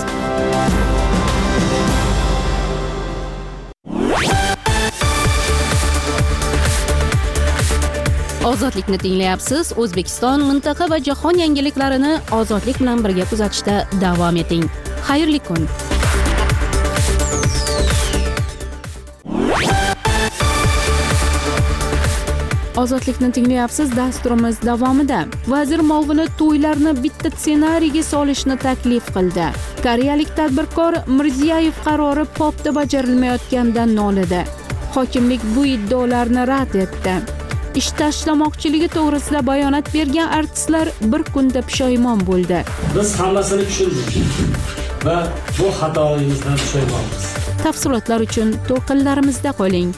Ozodlikni tinglayapsiz. O'zbekiston, mintaqa va jahon yangiliklarini ozodlik bilan birga kuzatishda davom eting. Xayrli kun. Ozodlikni tinglayapsiz. Dasturimiz davomida vazir muovini to'ylarni bitta ssenariyga solishni taklif qildi. Koreyalik tadbirkor Mirziyoyev qarori popda bajarilmayotganidan nolidi. Hokimlik bu iddaolarni rad etdi. Ish tashlamoqchiligi to'g'risida bayonot bergan artistlar bir kunda pushaymon bo'ldi. Biz hammasini tushundik va bu xatoyimizdan pushaymonmiz. Tafsilotlar uchun to'lqinlarimizda qoling.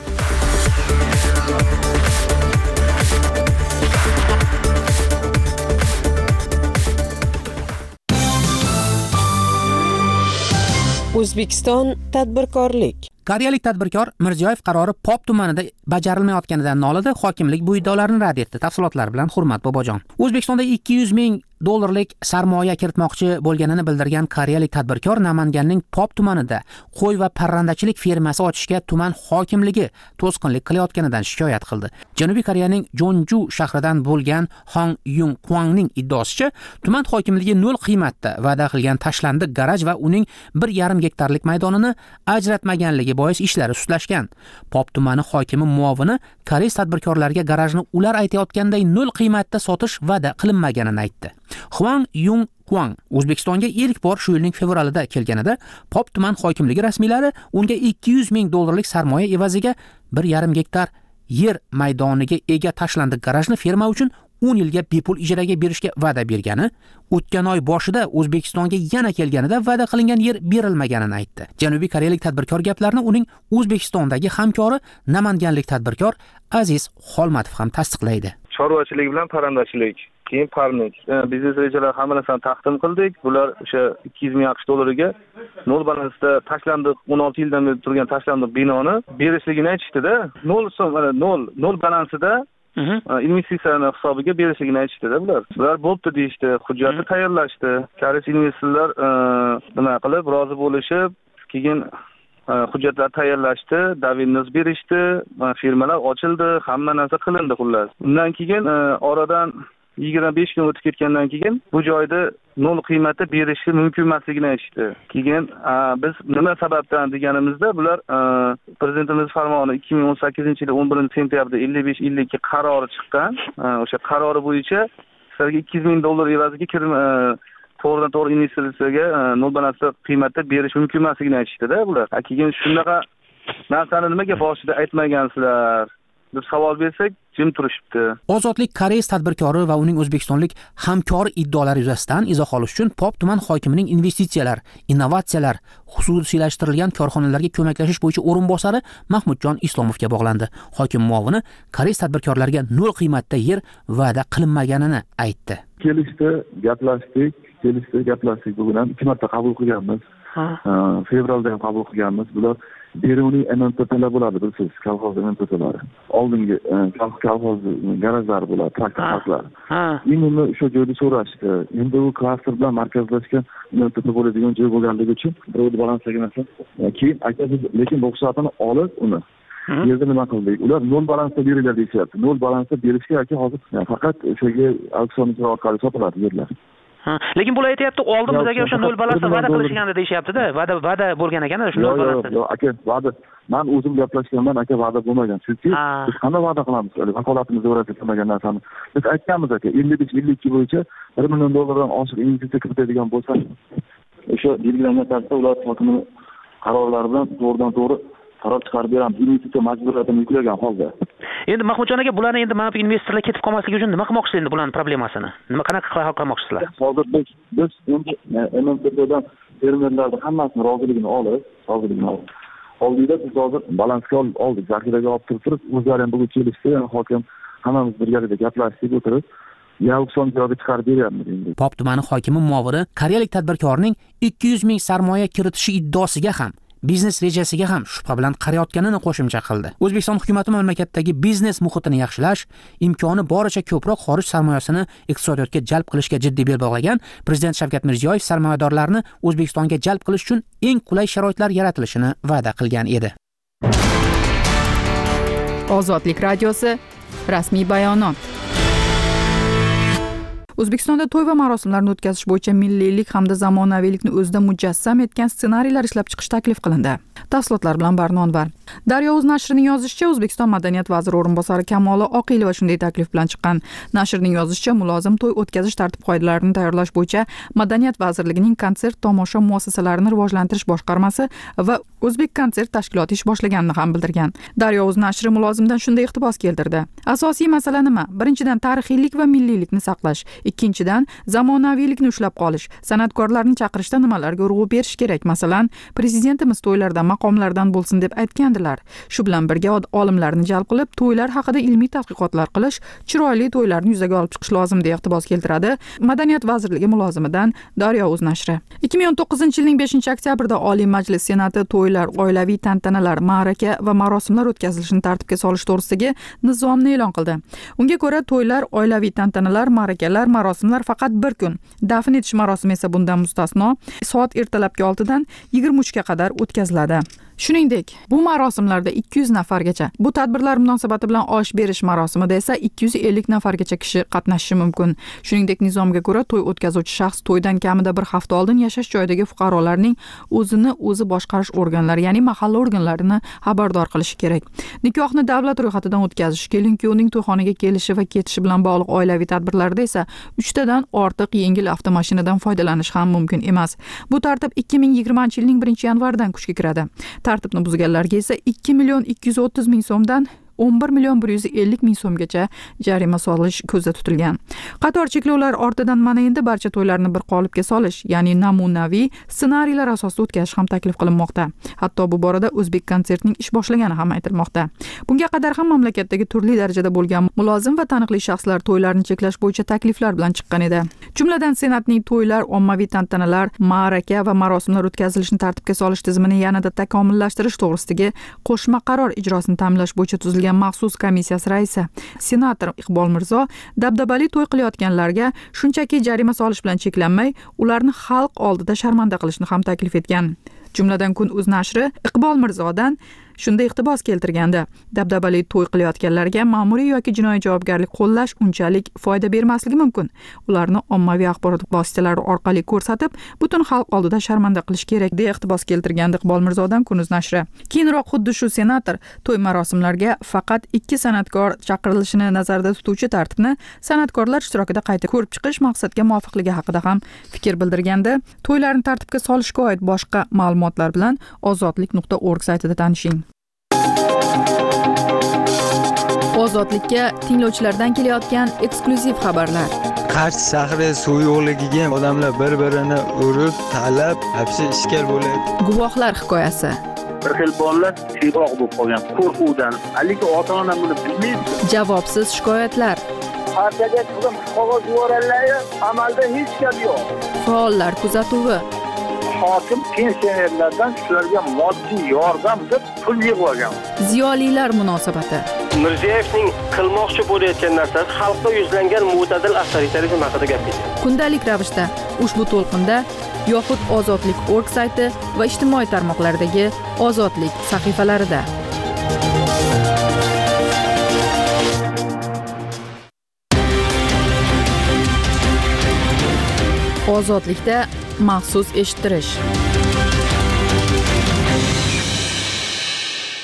O'zbekiston tadbirkorlik. Koreyalik tadbirkor Mirziyoyev qarori Pop tumanida bajarilmayotganidan nolidi. Hokimlik bu iddaolarni rad etdi. Tafsilotlar bilan Hurmat Bobojon. O'zbekistonda 200 ming dollarlik sarmoya kiritmoqchi bo'lganini bildirgan koreyalik tadbirkor Namanganning Pop tumanida qo'y va parrandachilik fermasi ochishga tuman hokimligi to'sqinlik qilayotganidan shikoyat qildi. Janubiy Koreyaning Jonju shahridan bo'lgan Hong Yung Kwangning iddaosicha, tuman hokimligi 0 qiymatda va'da qilgan tashlandiq garaj va uning 1,5 gektarlik maydonini ajratmaganligi bois ishlari sustlashgan. Pop tumani hokimi muovini koreys tadbirkorlarga garajni ular aytayotganday 0 qiymatda sotish va'da qilinmaganini aytdi. Hwang Yung Kwang O'zbekistonga ilk bor shu yilning fevralida kelganida Pop tuman hokimligi rasmiylari unga 200 ming dollarlik sarmoya evaziga 1,5 gektar yer maydoniga ega tashlandiq garajni ferma uchun 10 yilga bepul ijaraga berishga va'da bergani, o'tgan oy boshida O'zbekistonga yana kelganida va'da qilingan yer berilmaganini aytdi. Janubiy koreyalik tadbirkor gaplarini uning O'zbekistondagi hamkori Namanganlik tadbirkor Aziz Xolmatov ham tasdiqlaydi. Chorvachilik bilan parrandachilik, keyin farming, biznes rejalar hammasini taqdim qildik. Bular o'sha 200 ming AQSh dollariga 0 balansda tashlandiq 16 yildan beri turgan tashlandiq binoni berishligini aytishdi-da. 0 balansida investitsiyaning hisobiga berishligini aytishdi-da bular. Bular bo'pti deyishdi, hujjatni tayyorlashdi. Koreys investorlar nima qilib rozi bo'lishib, keyin hujjatlar tayyorlashdi, davinniz berishdi, firmalar ochildi, hamma narsa qilindi xullas. Undan keyin oradan 25 kun o'tib ketgandan keyin bu joyda 0 qiymatda berishi mumkin emasligini aytishdi. Keyin biz nima sababdan deganimizda bular prezidentimiz farmoni 2018-yil 11-sentyabrda 55-52 qarori chiqqan. O'sha qarori bo'yicha sizlarga 200 ming dollar evaziga to'g'ridan-to'g'ri investitsiyaga 0 balansda qiymatda berish mumkin emasligini aytishdi-da bular. Keyin shunaqa narsani nimaga boshida aytmagansizlar deb savol bersak, jim turishibdi. Ozodlik koreys tadbirkori va uning o'zbekistonlik hamkori iddaolari yuzasidan izoh olish uchun Pop tuman hokimining investitsiyalar, innovatsiyalar, xususiylashtirilgan korxonalarga ko'maklashish bo'yicha o'rinbosari Mahmudjon Islomovga bog'landi. Hokim muovini koreys tadbirkorlarga 0 qiymatda yer va'da qilinmaganini aytdi. Kelishdi, gaplashdik. Bugun ham 2 marta qabul qilganmiz. Fevralda ham qabul qilganmiz. Bular Beruniy MMTPlar bo'ladi, bilsiz, kolxoz MMTPlari. Oldingi kolxoz garajlari bo'ladi, traktor parklari. Endi o'sha joyda so'rashdi. Endi u klaster bilan markazlashgan MMTP bo'ladigan joy bo'lganligi uchun ro'd balanslagan narsa. Keyin aytadi, lekin bu hisobni olib uni yerda nima qildik? Ular 0 balansda beriladi deyapti. 0 balansda berishga yoki hozir faqat o'shaga auksion orqali sotiladi yerlar. Lekin bular aytayapti, oldimizga o'sha 0 balansda va'da qilishgandi deyapti-da. Va'da bo'lgan ekan o'sha 0 balansda. Yo'q, aka, va'da. Men o'zim gaplashganman, aka, va'da bo'lmagan. Chunki biz qanday va'da qilamiz? Vakolatimiz o'rnatilmagan narsani. Biz aytganmiz, aka, 55-52 bo'yicha 1 million dollardan oshiq investitsiya kiritadigan bo'lsa, o'sha belgilangan tarzda viloyat hokimi qarorlari bilan to'g'ridan-to'g'ri qaror chiqarib beramiz. Investitsiya majburiyatini yuklagan holda. Endi Mahmudjon aka, bularni endi mana bu investorlar ketib qolmasligi uchun nima qilmoqchisiz endi bularning problemasini? Nima qanaqa hal qilmoqchisizlar? Hozir biz endi MMTdan fermerlarning hammasini roziligini olib, oldida biz hozir balansga oldik, zaxiraga olib turib, o'zlari ham bugun kelishdi, hokim hammamiz birgalikda gaplashdik, o'tirib Yalqson joyga chiqarib beryapmiz endi. Pop tumani hokimi muovini koreyalik tadbirkorning 200 ming sarmoya kiritishi iddaosiga ham, biznes rejasiga ham shubha bilan qarayotganini qo'shimcha qildi. O'zbekiston hukumatı mamlakatdagi biznes muhitini yaxshilash, imkoni boricha ko'proq xorij sarmoyasini iqtisodiyotga jalb qilishga jiddiy bel bog'lagan Prezident Shavkat Mirziyoyev sarmoyadorlarni O'zbekistonga jalb qilish uchun eng qulay sharoitlar yaratilishini va'da qilgan edi. Ozodlik radiosi rasmiy bayonot. O'zbekistonda to'y va marosimlarni o'tkazish bo'yicha milliylik hamda zamonaviylikni o'zida mujassam etgan ssenariylar ishlab chiqish taklif qilindi. Tafsilotlar bilan Barnonvar. Daryo.uz nashrining yozishicha, O'zbekiston madaniyat vaziri o'rinbosari Kamola Oqilova shunday taklif bilan chiqqan. Nashrning yozishicha, mulozim to'y o'tkazish tartib-qoidalarini tayyorlash bo'yicha Madaniyat vazirligining konsert tomosha muassasalarini rivojlantirish boshqarmasi va O'zbek konsert tashkiloti ish boshlaganini ham bildirgan. Daryo.uz nashri mulozimdan shunday iqtibos keltirdi. Asosiy masala nima? Birinchidan, tarixiylik va milliylikni saqlash. Ikkinchidan, zamonaviylikni ushlab qolish. San'atkorlarni chaqirishda nimalarga urg'u berish kerak? Masalan, prezidentimiz to'ylarda maqomlardan bo'lsin deb aytgandilar. Shu bilan birga olimlarni jalb qilib, to'ylar haqida ilmiy tadqiqotlar qilish, chiroyli to'ylarni yuzaga olib chiqish lozim deya iqtibos keltiradi Madaniyat vazirligi mulozimidan Daryo.uz nashri. 2019-yilning 5-oktyabrida Oliy Majlis Senati to'ylar, oilaviy tantanalar, ma'raka va marosimlar o'tkazilishini tartibga solish to'g'risidagi nizomni e'lon qildi. Unga ko'ra, to'ylar, oilaviy tantanalar, ma'rakalar, marosimlar faqat bir kun, dafn etish marosimi esa bundan mustasno, soat ertalabki 6 dan 23 ga qadar o'tkaziladi. Shuningdek, bu marosimlarda 200 nafargacha, bu tadbirlar munosabati bilan osh berish marosimida esa 250 nafargacha kishi qatnashishi mumkin. Shuningdek, nizomga ko'ra, to'y o'tkazuvchi shaxs to'ydan kamida bir hafta oldin yashash joyidagi fuqarolarning o'zini o'zi boshqarish organlari, ya'ni mahalla organlarini xabardor qilishi kerak. Nikohni davlat ro'yxatidan o'tkazish, kelin-kuyovning to'yxonaga kelishi va ketishi bilan bog'liq oilaviy tadbirlarda esa 3 tadan ortiq yengil avtomashinadan foydalanish ham mumkin emas. Bu tartib 2020-yilning 1-yanvaridan kuchga kiradi. Tartibni buzganlarga esa 2.230.000 so'mdan 11.150.000 so'mgacha jarima solish ko'zda tutilgan. Qator cheklovlar ortidan mana endi barcha to'ylarni bir qolipga solish, ya'ni namunaviy ssenariylar asosida o'tkazish ham taklif qilinmoqda. Hatto bu borada O'zbek konsertning ish boshlagani ham aytilmoqda. Bunga qadar ham mamlakatdagi turli darajada bo'lgan mulozim va taniqli shaxslar to'ylarni cheklash bo'yicha takliflar bilan chiqqan edi. Jumladan, Senatning to'ylar, ommaviy tantanalar, ma'raka va marosimlar o'tkazilishini tartibga solish tizimini yanada takomillashtirish to'g'risidagi qo'shma qaror ijrosini ta'minlash bo'yicha tuzilgan maxsus komissiyasi raisi senator Iqbol Mirzo dabdabali to'y qilayotganlarga shunchaki jarima solish bilan cheklanmay, ularni xalq oldida sharmanda qilishni ham taklif etgan. Jumladan, Kun.uz nashri Iqbol Mirzodan shunday iqtibos keltirganda, dabdabali to'y qilayotganlarga ma'muriy yoki jinoiy javobgarlik qo'llash unchalik foyda bermasligi mumkin. Ularni ommaviy axborot vositalari orqali ko'rsatib, butun xalq oldida sharmanda qilish kerak deya iqtibos keltirgandi Iqbol Mirzodan Kun.uz nashri. Keyinroq xuddi shu senator to'y marosimlarga faqat 2 san'atkor chaqirilishini nazarda tutuvchi tartibni san'atkorlar ishtirokida qayta ko'rib chiqish maqsadga muvofiqligi haqida ham fikr bildirganda, to'ylarni tartibga solishga oid boshqa ma'lumotlar bilan ozodlik.org saytida tanishing. Ozodlikka tinglovchilardan kelayotgan eksklyuziv xabarlar. Qarshi shahri suv yo'qligiga odamlar bir-birini urib, talab, hapsi ishkal bo'lyapti. Guvohlar hikoyasi. Bir xil bolalar tiyroq bo'lib qolgan qo'rquvdan, haligi ota-ona buni bilmaydi. Javobsiz shikoyatlar. Partiyaga chiqib qog'oz yuborganlar, amalda hech gap yo'q. Faollar kuzatuvi. Hokim pensionerlardan shularga moddiy yordam deb pul yig'ib olgan. Ziyolilar munosabati. Mirziyoyevning qilmoqchi bo'layotgan narsasi xalqda yuzlangan mo'tadil avtoritarizm haqida gap ketdi. Kundalik ravishda ushbu to'lqinda yoxud ozodlik.org sayti va ijtimoiy tarmoqlardagi Ozodlik sahifalarida. Ozodlikda maxsus eshittirish.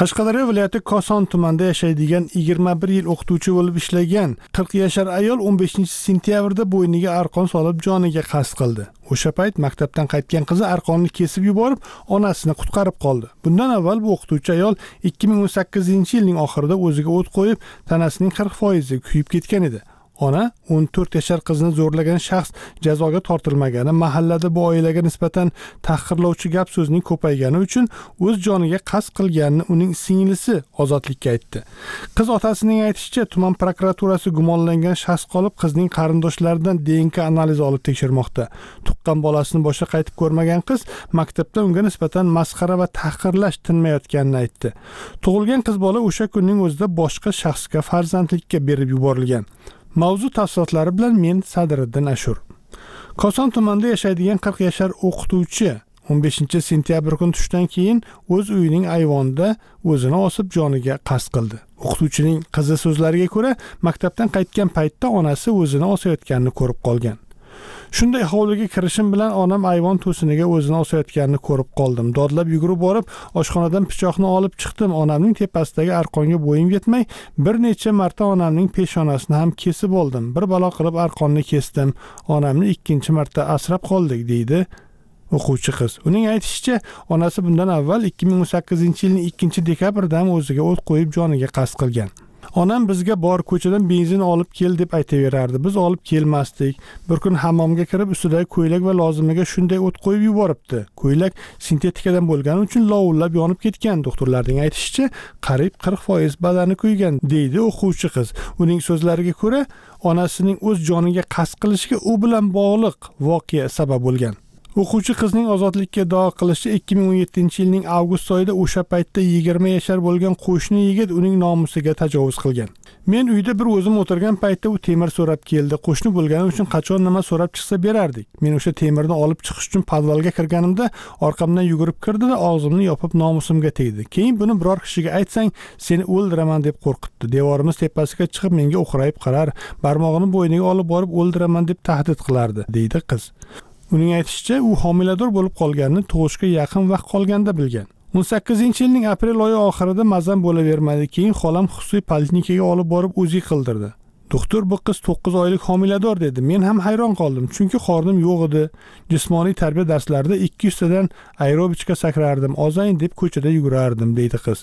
Qashqadaryo viloyati Koson tumanida yashaydigan 21 yil o'qituvchi bo'lib ishlagan 40 yashar ayol 15-sentyabrda bo'yniga arqon solib joniga qasd qildi. O'sha payt maktabdan qaytgan qizi arqonni kesib yuborib, onasini qutqarib qoldi. Bundan avval bu o'qituvchi ayol 2018-yilning oxirida o'ziga o't qo'yib, tanasining 40% kuyib ketgan edi. Ona 14 yashar qizni zo'rlagan shaxs jazoga tortilmagani, mahallada bu oilaga nisbatan tahqirlovchi gap so'zning ko'paygani uchun o'z joniga qasd qilganini uning singlisi ozodlikka aytdi. Qiz otasining aytishicha, tuman prokuraturasi gumonlangan shaxs qolib, qizning qarindoshlaridan DNK analiz olib tekshirmoqda. Tuqqan bolasini boshqa qaytib ko'rmagan qiz maktabda unga nisbatan masxara va tahqirlash tinmayotganini aytdi. Tug'ilgan qiz bola o'sha kunning o'zida boshqa shaxsga farzandlikka berib yuborilgan. Mavzu tafsilotlari bilan men Sadriddin Ashur. Koson tumanida yashaydigan 40 yashar o'qituvchi 15-sentyabr kuni tushdan keyin o'z uyining ayvonida o'zini osib joniga qasd qildi. O'qituvchining qizi so'zlariga ko'ra, maktabdan qaytgan paytda onasi o'zini osayotganini ko'rib qolgan. Shunday hovliga kirishim bilan onam ayvon to'siniga o'zini osayotganini ko'rib qoldim. Dodlab yugurib borib, oshxonadan pichoqni olib chiqdim. Onamning tepasidagi arqonga bo'yim yetmay, bir necha marta onamning peshonasini ham kesib oldim. Bir balo qilib arqonni kesdim. Onamni ikkinchi marta asrab qoldik, deydi o'quvchi qiz. Uning aytishicha, onasi bundan avval 2018-yilning 2-dekabrda ham o'ziga o't qo'yib joniga qasd qilgan. Onam bizga bor ko'chadan benzin olib kel deb aytaverardi. Biz olib kelmasdik. Bir kun hammomga kirib ustidagi ko'ylak va lozimiga shunday o't qo'yib yuboribdi. Ko'ylak sintetikadan bo'lgani uchun lovullab yonib ketgan. Doktorlarning aytishicha, qariyb 40% badani kuygan, deydi o'quvchi qiz. Uning so'zlariga ko'ra, onasining o'z joniga qasd qilishiga u bilan bog'liq voqea sabab bo'lgan. O'quvchi qizning ozodlikka da'vo qilishicha, 2017-yilning avgust oyida o'sha paytda 20 yashar bo'lgan qo'shni yigit uning nomusiga tajovuz qilgan. Men uyda bir o'zim o'tirgan paytda u temir so'rab keldi. Qo'shni bo'lgani uchun qachon nima so'rab chiqsa berardik. Men o'sha temirni olib chiqish uchun podvalga kirganimda orqamdan yugurib kirdi va og'zimni yopib nomusimga tegdi. Keyin buni biror kishiga aytsang, seni o'ldiraman deb qo'rqitdi. Devorimiz tepasiga chiqib menga o'qrayib qarar, barmog'ini bo'yniga olib borib o'ldiraman deb tahdid qilardi, deydi qiz. Uning aytishicha, u homilador bo'lib qolganini tug'ishga yaqin vaqt qolganda bilgan. 18-yilning aprel oyi oxirida mazam bo'lavermadi. Keyin xolam xususiy poliklinikaga olib borib o'zi qildirdi. Doktor bu qiz 9 oylik homilador dedi. Men ham hayron qoldim, chunki qornim yo'q edi. Jismoniy tarbiya darslarida 200 tadan aerobikga sakrardim. Ozayin deb ko'chada yugurardim, deydi qiz.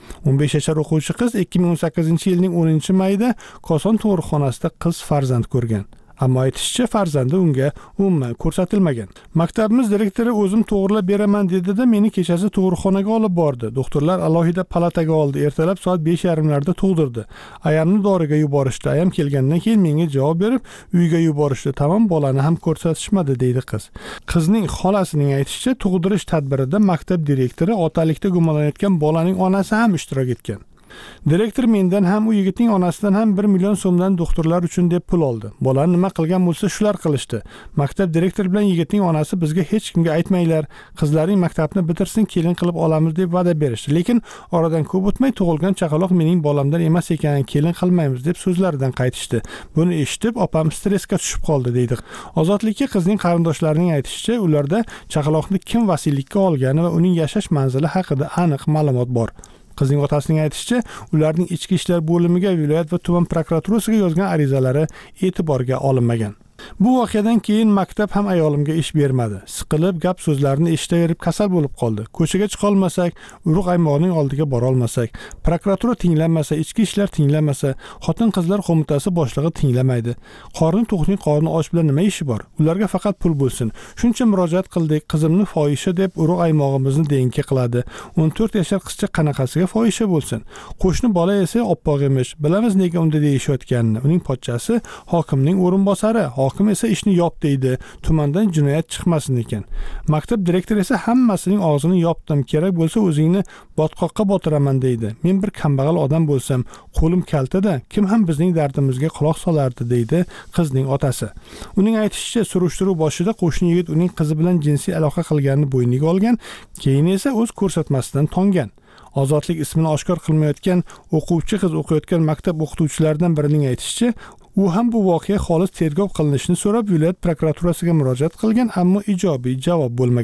15 yashar o'quvchi qiz 2018-yilning 10-mayida Koson tug'ruqxonasida qiz farzand ko'rgan. Ammo aytishicha, farzandi unga umuman ko'rsatilmagan. Maktabimiz direktori o'zim to'g'rilab beraman dedi-da, meni kechasi tug'ruqxonaga olib bordi. Doktorlar alohida palataga oldi. Ertalab soat 5:30larda tug'dirdi. Ayamni doriga yuborishdi. Ayam kelgandan keyin menga javob berib, uyga yuborishdi. Tamom, bolani ham ko'rsatishmadi, deydi qiz. Qizning xolasining aytishicha, tug'dirish tadbirida maktab direktori otalikda gumonlanayotgan bolaning onasi ham ishtirok etgan. Direktor mendan ham u yigitning onasidan ham 1 million so'mdan doktorlar uchun deb pul oldi. Bolani nima qilgan bo'lsa shular qilishdi. Maktab direktori bilan yigitning onasi bizga hech kimga aytmanglar, qizlaring maktabni bitirsin, kelin qilib olamiz deb va'da berishdi. Lekin oradan ko'p o'tmay tug'ilgan chaqaloq mening bolamdan emas ekan, kelin qilmaymiz deb so'zlaridan qaytishdi. Buni eshitib opam stressga tushib qoldi, deydi. Ozodlikka qizning qarindoshlarining aytishicha, ularda chaqaloqni kim vasiylikka olgani va uning yashash manzili haqida aniq ma'lumot bor. Qizning otasining aytishicha, ularning ichki ishlar bo'limiga, viloyat va tuman prokuraturasiga yozgan arizalari e'tiborga olinmagan. Bu voqeadan keyin maktab ham ayolimga ish bermadi. Siqilib, gap so'zlarini eshitaverib kasal bo'lib qoldi. Ko'chaga chiqa olmasak, urug' aymog'ining oldiga bora olmasak, prokuratura tinglamasa, ichki ishlar tinglamasa, xotin-qizlar qo'mitasi boshlig'i tinglamaydi. Qorni to'qning qorni och bilan nima ishi bor? Ularga faqat pul bo'lsin. Shuncha murojaat qildik, qizimni fohisha deb urug' aymog'imizni denki qiladi. 14 yashar qizcha qanaqasiga fohisha bo'lsin? Qo'shni bola esa oppoq emish. Bilamiz nega unda deyishayotganini. Uning pochchasi hokimning o'rinbosari. Hokim esa ishni yop deydi, tumandan jinoyat chiqmasin ekan. Maktab direktori esa hammasining og'zini yopdim, kerak bo'lsa o'zingni botqoqqa botiraman deydi. Men bir kambag'al odam bo'lsam, qo'lim kaltada, kim ham bizning dardimizga quloq solardi, deydi qizning otasi. Uning aytishicha, surishtiruv boshida qo'shni yigit uning qizi bilan jinsiy aloqa qilganini bo'yniga olgan, keyin esa o'z ko'rsatmasidan tongan. Ozodlik ismini oshkor qilmayotgan o'quvchi qiz o'qiyotgan maktab o'qituvchilaridan birining aytishicha, u ham bu voqea xolis tergov qilinishini so'rab viloyat prokuraturasiga murojaat qilgan, ammo ijobiy javob bo'lmagan.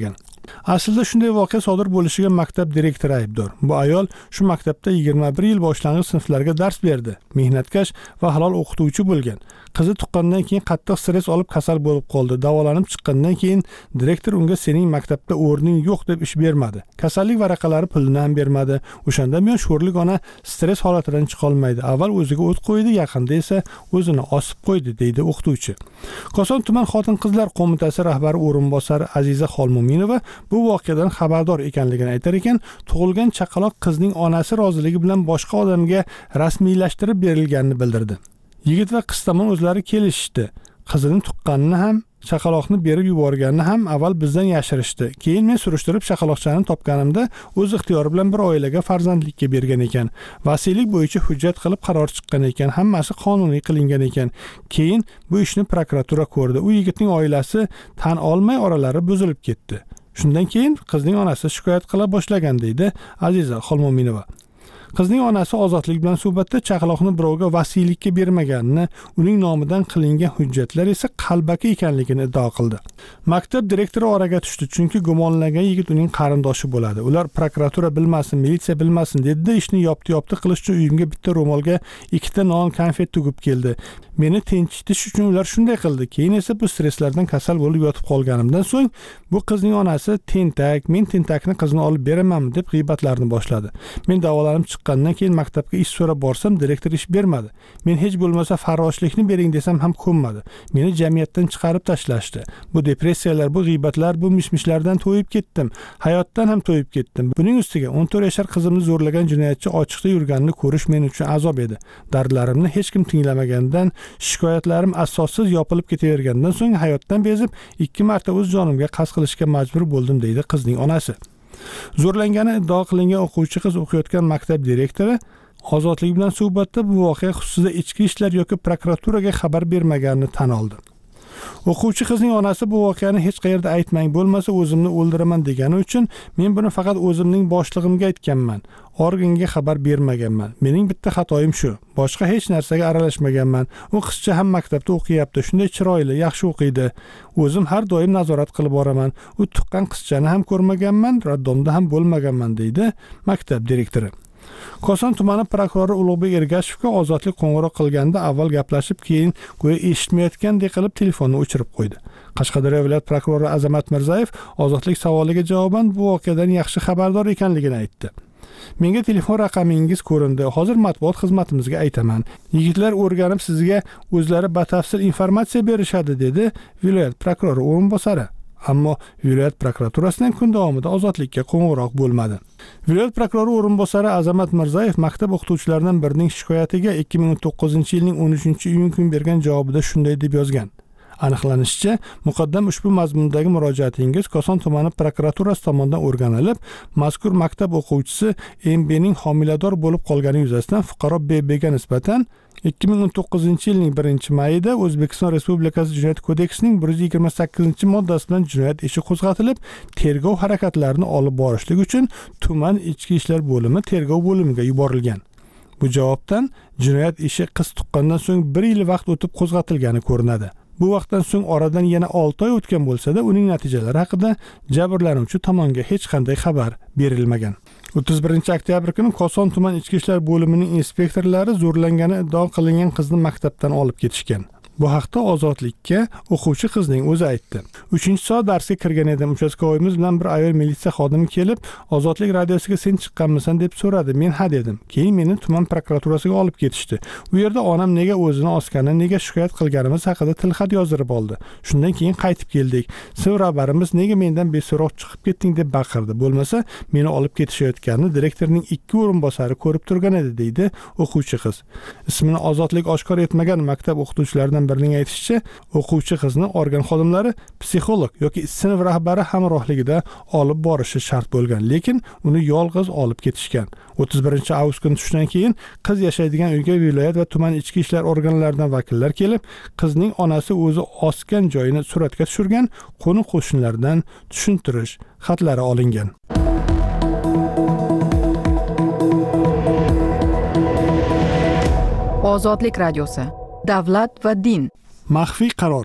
Aslida shunday voqea sodir bo'lishiga maktab direktori aybdor. Bu ayol shu maktabda 21 yil boshlang'ich sinflarga dars berdi. Mehnatkash va halol o'qituvchi bo'lgan. Qizi tuqqandan keyin qattiq stress olib kasal bo'lib qoldi. Davolanib chiqqandan keyin direktor unga sening maktabda o'rning yo'q deb ish bermadi. Kasallik varaqalari pulini ham bermadi. O'shandan buyon sho'rlik ona stress holatidan chiqa olmaydi. Avval o'ziga o't qo'ydi, yaqinda esa o'zini osib qo'ydi, deydi o'qituvchi. Koson tuman xotin-qizlar qo'mitasi rahbari o'rinbosari Aziza Xolmominova bu voqeadan xabardor ekanligini aytar ekan, tug'ilgan chaqaloq qizning onasi roziligi bilan boshqa odamga rasmiylashtirib berilganini bildirdi. Yigit va qiz tomon o'zlari kelishdi. Qizining tuqqanini ham, chaqaloqni berib yuborganini ham avval bizdan yashirishdi. Keyin men surishtirib chaqaloqchani topganimda o'z ixtiyori bilan bir oilaga farzandlikka bergan ekan. Vasiylik bo'yicha hujjat qilib qaror chiqqan ekan, hammasi qonuniy qilingan ekan. Keyin bu ishni prokuratura ko'rdi. U yigitning oilasi tan olmay oralari buzilib ketdi. Shundan keyin qizning onasi shikoyat qila boshlagan, deydi Aziza Xolmominova. Qizning onasi ozodlik bilan suhbatda chaqaloqni birovga vasiylikka bermaganini, uning nomidan qilingan hujjatlar esa qalbaki ekanligini iddao qildi. Maktab direktori oraga tushdi, chunki gumonlangan yigit uning qarindoshi bo'ladi. Ular prokuratura bilmasin, militsiya bilmasin dedi, ishni yopti qilish uchun uyimga bitta ro'molga 2 ta non, konfet tugib keldi. Meni tinchitish uchun ular shunday qildi. Keyin esa bu stresslardan kasal bo'lib yotib qolganimdan so'ng bu qizning onasi tentak, men tentakni qizni olib beramanmi deb g'iybatlarni boshladi. Men davolanib chiqqandan keyin maktabga ish so'rab borsam, direktor ish bermadi. Men hech bo'lmasa farroshlikni bering desam ham ko'nmadi. Meni jamiyatdan chiqarib tashlashdi. Bu depressiyalar, bu g'iybatlar, bu mishmishlardan to'yib ketdim. Hayotdan ham to'yib ketdim. Buning ustiga 14 yoshar qizimni zo'rlagan jinoyatchi ochiqda yurganini ko'rish men uchun azob edi. Dardlarimni hech kim tinglamagandan, shikoyatlarim asossiz yopilib ketavergandan so'ng hayotdan bezib 2 marta o'z jonimga qasd qilishga majbur bo'ldim, deydi qizning onasi. Zo'rlangani iddao qilingan o'quvchi qiz o'qiyotgan maktab direktori ozodlik bilan suhbatda bu voqea xususida ichki ishlar yoki prokuraturaga xabar bermaganini tan oldi. O'quvchi qizning onasi bu voqeani hech qayerda aytmang, bo'lmasa o'zimni o'ldiraman degani uchun men buni faqat o'zimning boshlig'imga aytganman. Organga xabar bermaganman. Mening bitta xatoyim shu. Boshqa hech narsaga aralashmaganman. U qizcha ham maktabda o'qiyapti, shunday chiroyli, yaxshi o'qiydi. O'zim har doim nazorat qilib boraman. U tuqqan qizchani ham ko'rmaganman, raddomda ham bo'lmaganman, deydi maktab direktori. Koson tumani prokurori Ulug'bek Ergashevga ozodlik qo'ng'iroq qilganda avval gaplashib, keyin go'yo eshitmayotgandek qilib telefonni o'chirib qo'ydi. Qashqadaryo viloyat prokurori Azamat Mirzayev ozodlik savoliga javoban bu voqeadan yaxshi xabardor ekanligini aytdi. Menga telefon raqamingiz ko'rindi. Hozir matbuot xizmatimizga aytaman. Yigitlar o'rganib sizga o'zlari batafsil informatsiya berishadi, dedi viloyat prokurori o'rinbosari. Ammo viloyat prokuraturasidan kun davomida ozodlikka qo'ng'iroq bo'lmadi. Viloyat prokurori o'rinbosari Azamat Mirzayev maktab o'qituvchilaridan birining shikoyatiga 2019-yilning 13-iyun kuni bergan javobida shunday deb yozgan. Aniqlanishicha, muqaddam ushbu mazmundagi murojaatingiz Koson tumani prokuraturasi tomonidan o'rganilib, mazkur maktab o'quvchisi MBning homilador bo'lib qolgani yuzasidan fuqaro BBga nisbatan 2019-yilning 1-mayida O'zbekiston Respublikasi Jinoyat kodeksining 128-moddasi bilan jinoyat ishi qo'zg'atilib, tergov harakatlarini olib borishlik uchun tuman ichki ishlar bo'limi tergov bo'limiga yuborilgan. Bu javobdan jinoyat ishi qiz tuqqandan so'ng 1 yil vaqt o'tib qo'zg'atilgani ko'rinadi. Bu vaqtdan so'ng oradan yana 6 oy o'tgan bo'lsa-da, uning natijalari haqida jabrlanuvchi tomonga hech qanday xabar berilmagan. 31-oktyabr kuni Koson tuman ichki ishlar bo'limining inspektorlari zo'rlangani iddao qilingan qizni maktabdan olib ketishgan. Bu haqda Ozodlikka o'quvchi qizning o'zi aytdi. 3-soat darsga kirgan edim. Uchastkovoyimiz bilan bir ayol militsiya xodimi kelib, Ozodlik radiosiga sen chiqqanmisan deb so'radi. Men ha dedim. Keyin meni tuman prokuraturasiga olib ketishdi. U yerda onam nega o'zini osganini, nega shikoyat qilganimiz haqida tilxat yozdirib oldi. Shundan keyin qaytib keldik. Sinf rahbarimiz nega mendan beso'roq chiqib ketding deb baqirdi. Bo'lmasa, meni olib ketishayotganini direktorning 2 o'rinbosari ko'rib turgan edi, deydi o'quvchi qiz. Ismini Ozodlik oshkor etmagan maktab o'qituvchilaridan birining aytishicha, o'quvchi qizni organ xodimlari psixolog yoki sinf rahbari hamrohligida olib borishi shart bo'lgan, lekin uni yolg'iz olib ketishgan. 31-avgust kuni tushdan keyin qiz yashaydigan uyga viloyat va tuman ichki ishlar organlaridan vakillar kelib, qizning onasi o'zi osgan joyini suratga tushirgan, qo'ni-qo'shnilardan tushuntirish xatlari olingan. Ozodlik radiosi. Davlat va din. Maxfiy qaror.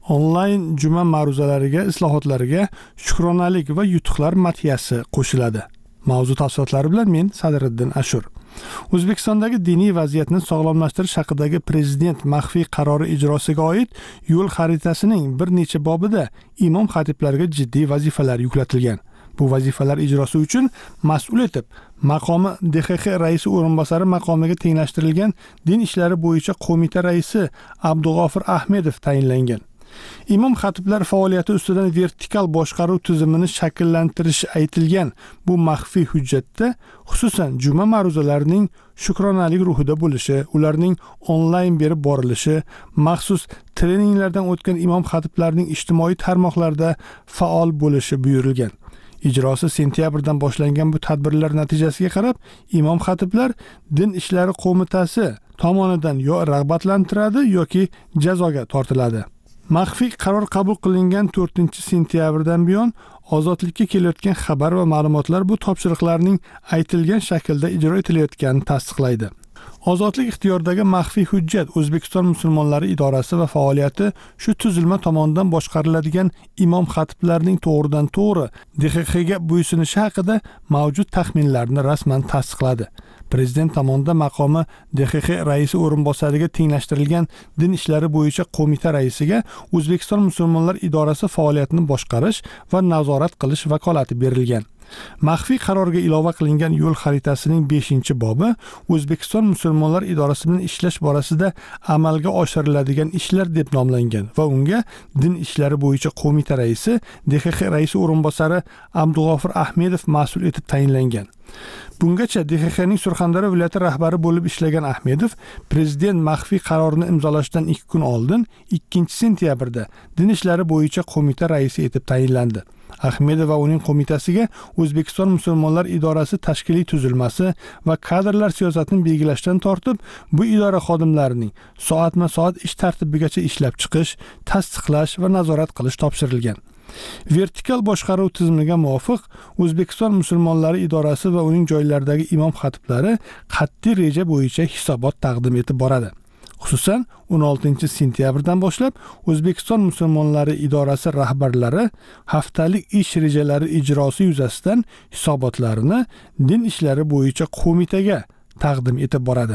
onlayn juma ma'ruzalariga, islohotlariga shukronalik va yutuqlar madhiyasi qo'shiladi. Mavzu tafsilotlari bilan men Sadriddin Ashur. O'zbekistondagi diniy vaziyatni sog'lomlashtirish haqidagi prezident maxfiy qarori ijrosiga oid yo'l xaritasining bir necha bobida imom xatiblarga jiddiy vazifalar yuklatilgan. Bu vazifalar ijrosi uchun mas'ul etib maqomi DXX raisi o'rinbosari maqomiga tenglashtirilgan din ishlari bo'yicha qo'mita raisi Abdug'ofir Ahmedov tayinlangan. Imom xatiblar faoliyati ustidan vertikal boshqaruv tizimini shakllantirish aytilgan bu maxfiy hujjatda xususan juma ma'ruzalarining shukronalik ruhida bo'lishi, ularning onlayn berib borilishi, maxsus treninglardan o'tgan imom xatiblarning ijtimoiy tarmoqlarda faol bo'lishi buyurilgan. Ijrosi sentyabrdan boshlangan bu tadbirlar natijasiga qarab, imom xatiblar din ishlari qo'mitasi tomonidan yo rag'batlantiradi yoki jazoga tortiladi. Maxfiy qaror qabul qilingan 4-sentyabrdan buyon ozodlikka kelayotgan xabar va ma'lumotlar bu topshiriqlarning aytilgan shaklda ijro etilayotganini tasdiqlaydi. Ozodlik ixtiyoridagi maxfiy hujjat O'zbekiston musulmonlari idorasi va faoliyati shu tuzilma tomonidan boshqariladigan imom xatiblarning to'g'ridan to'g'ri DXX ga bo'ysunishi haqida mavjud taxminlarni rasman tasdiqladi. Prezident tomonidan maqomi DXX raisi o'rinbosariga tenglashtirilgan din ishlari bo'yicha qo'mita raisiga O'zbekiston musulmonlar idorasi faoliyatini boshqarish va nazorat qilish vakolati berilgan. Maxfiy qarorga ilova qilingan yo'l xaritasining 5-bobi O'zbekiston musulmonlar idorasi bilan ishlash borasida amalga oshiriladigan ishlar deb nomlangan va unga din ishlari bo'yicha qo'mita raisi DXX raisi o'rinbosari Abdug'ofir Ahmedov mas'ul etib tayinlangan. Bungacha DXXning Surxondaryo viloyati rahbari bo'lib ishlagan Ahmedov prezident maxfiy qarorini imzolashdan 2 kun oldin 2-sentyabrda din ishlari bo'yicha qo'mita raisi etib tayinlandi. Ahmedov va uning qo'mitasiga O'zbekiston musulmonlar idorasi tashkiliy tuzilmasi va kadrlar siyosatini belgilashdan tortib, bu idora xodimlarining soatma-soat ish tartibigacha ishlab chiqish, tasdiqlash va nazorat qilish topshirilgan. Vertikal boshqaruv tizimiga muvofiq O'zbekiston musulmonlari idorasi va uning joylaridagi imom xatiblari qat'iy reja bo'yicha hisobot taqdim etib boradi. Xususan 16-sentyabrdan boshlab O'zbekiston musulmonlari idorasi rahbarlari haftalik ish rejalari ijrosi yuzasidan hisobotlarini din ishlari bo'yicha qo'mitaga taqdim etib boradi.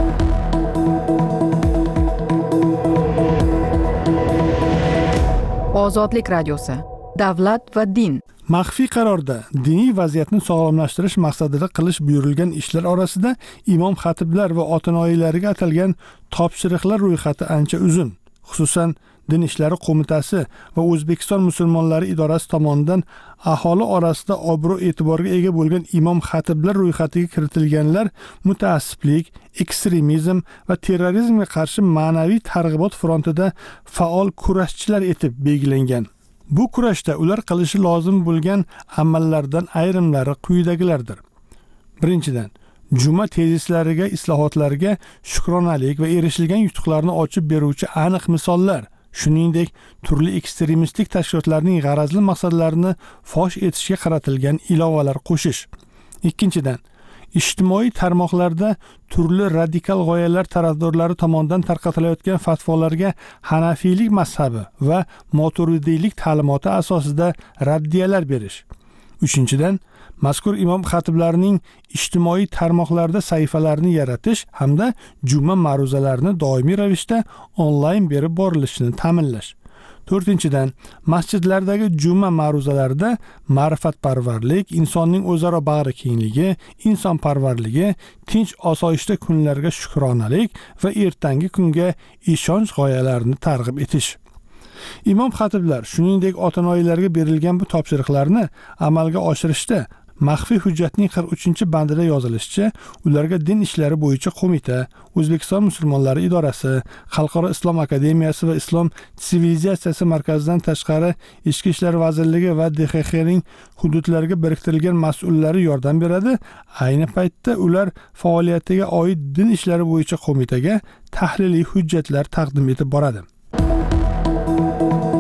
Ozodlik radiosi. Davlat va din. Maxfiy qarorda diniy vaziyatni sog'lomlashtirish maqsadida qilish buyurilgan ishlar orasida imom xatiblar va otinoyilariga atalgan topshiriqlar ro'yxati ancha uzun. Xususan din ishlari qo'mitasi va O'zbekiston musulmonlari idorasi tomonidan aholi orasida obro'-e'tiborga ega bo'lgan imom xatiblar ro'yxatiga kiritilganlar mutaassiblik, ekstremizm va terrorizmga qarshi ma'naviy targ'ibot frontida faol kurashchilar etib belgilangan. Bu kurashda ular qilishi lozim bo'lgan amallardan ayrimlari quyidagilardir. Birinchidan, juma tezislariga, islohotlarga shukronalik va erishilgan yutuqlarni ochib beruvchi aniq misollar, shuningdek turli ekstremistik tashkilotlarning g'arazli maqsadlarini fosh etishga qaratilgan ilovalar qo'shish. Ikkinchidan, ijtimoiy tarmoqlarda turli radikal g'oyalar tarafdorlari tomonidan tarqatilayotgan fatvolarga Hanafiylik mazhabi va Moturidiylik ta'limoti asosida raddiyalar berish. Uchinchidan, mazkur imom xatiblarining ijtimoiy tarmoqlarda sahifalarini yaratish hamda juma ma'ruzalarini doimiy ravishda onlayn berib borilishini ta'minlash. To'rtinchidan, masjidlardagi juma ma'ruzalarida ma'rifatparvarlik, insonning o'zaro bag'ri kengligi, insonparvarligi, tinch osoyishta kunlarga shukronalik va ertangi kunga ishonch g'oyalarini targ'ib etish. Imom xatiblar shuningdek otinoyilarga berilgan bu topshiriqlarni amalga oshirishda maxfiy hujjatning 43-bandida yozilishicha, ularga din ishlari bo'yicha qo'mita, O'zbekiston musulmonlari idorasi, Xalqaro islom akademiyasi va islom sivilizatsiyasi markazidan tashqari Ichki ishlar vazirligi va DXXning hududlarga biriktirilgan mas'ullari yordam beradi. Ayni paytda ular faoliyatiga oid din ishlari bo'yicha qo'mitaga tahliliy hujjatlar taqdim etib boradi.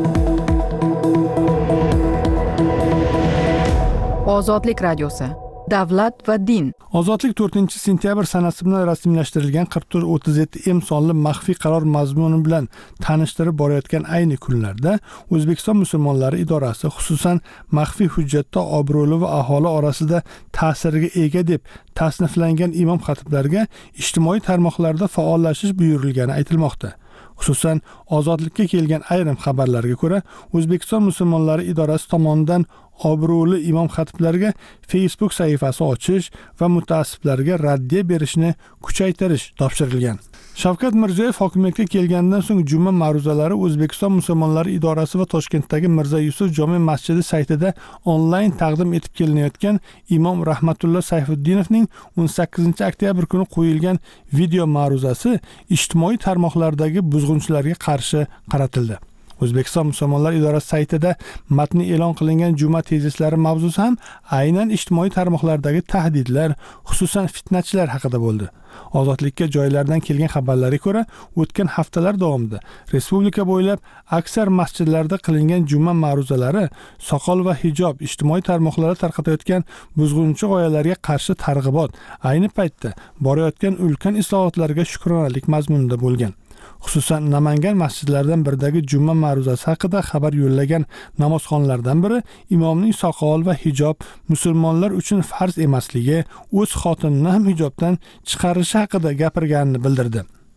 Ozodlik radiosi. davlat va din. Ozodlik 4-sentyabr sanasi bilan rasmiylashtirilgan 4437M sonli maxfiy qaror mazmuni bilan tanishtirib borayotgan ayni kunlarda O'zbekiston musulmonlari idorasi xususan maxfiy hujjatda obro'li va aholi orasida ta'siriga ega deb tasniflangan imom xatiblarga ijtimoiy tarmoqlarda faollashish buyurilgani aytilmoqda. Xususan, ozodlikka kelgan ayrim xabarlarga ko'ra, O'zbekiston musulmonlari idorasi tomonidan obro'li imom xatiblarga Facebook sahifasi ochish va mutaassiblarga raddiya berishni kuchaytirish topshirilgan. Shavkat Mirziyoyev hokimiyatga kelgandan so'ng juma ma'ruzalari O'zbekiston musulmonlari idorasi va Toshkentdagi Mirzo Yusuf jome masjidi saytida onlayn taqdim etib kelinayotgan imom Rahmatulloh Sayfuddinovning 18-oktyabr kuni qo'yilgan video ma'ruzasi ijtimoiy tarmoqlardagi buzg'unchilarga qarshi qaratildi. O'zbekiston musulmonlar idorasi saytida matni e'lon qilingan juma tezislari mavzusi ham aynan ijtimoiy tarmoqlardagi tahdidlar, xususan fitnachilar haqida bo'ldi. Ozodlikka joylardan kelgan xabarlarga ko'ra, o'tgan haftalar davomida respublika bo'ylab aksar masjidlarda qilingan juma ma'ruzalari soqol va hijob ijtimoiy tarmoqlarda tarqatayotgan buzg'unchi g'oyalarga qarshi targ'ibot, ayni paytda borayotgan ulkan islohotlarga shukronalik mazmunida bo'lgan. Xususan, Namangan masjidlaridan biridagi juma ma'ruzasi haqida xabar yo'llagan namozxonlardan biri imomning soqol va hijob musulmonlar uchun farz emasligi, o'z xotinini ham hijobdan chiqarishi haqida gapirganini bildirdi.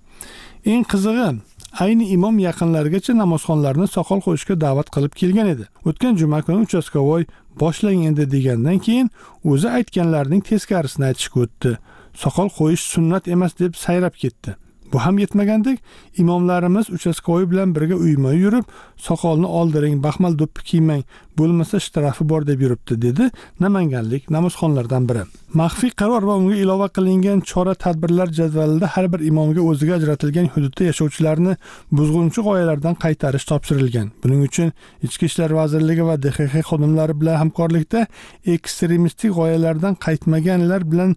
Eng qizig'i, ayni imom yaqinlarigacha namozxonlarni soqol qo'yishga da'vat qilib kelgan edi. O'tgan juma kuni uchastkovoy boshlang endi degandan keyin o'zi aytganlarning teskarisini aytishga o'tdi. Soqol qo'yish sunnat emas deb sayrab ketdi. Bu ham yetmagandek, imomlarimiz uchastkovoy bilan birga uyma yurib, soqolni oldiring, baxmal do'ppi kiymang, bo'lmasa shtrafi bor deb yuribdi, dedi namanganlik namozxonlardan biri. Maxfiy qaror va unga ilova qilingan chora-tadbirlar jadvalida har bir imomga o'ziga ajratilgan hududda yashovchilarni buzg'unchi g'oyalardan qaytarish topshirilgan. Buning uchun Ichki ishlar vazirligi va DXX xodimlari bilan hamkorlikda ekstremistik g'oyalardan qaytmaganlar bilan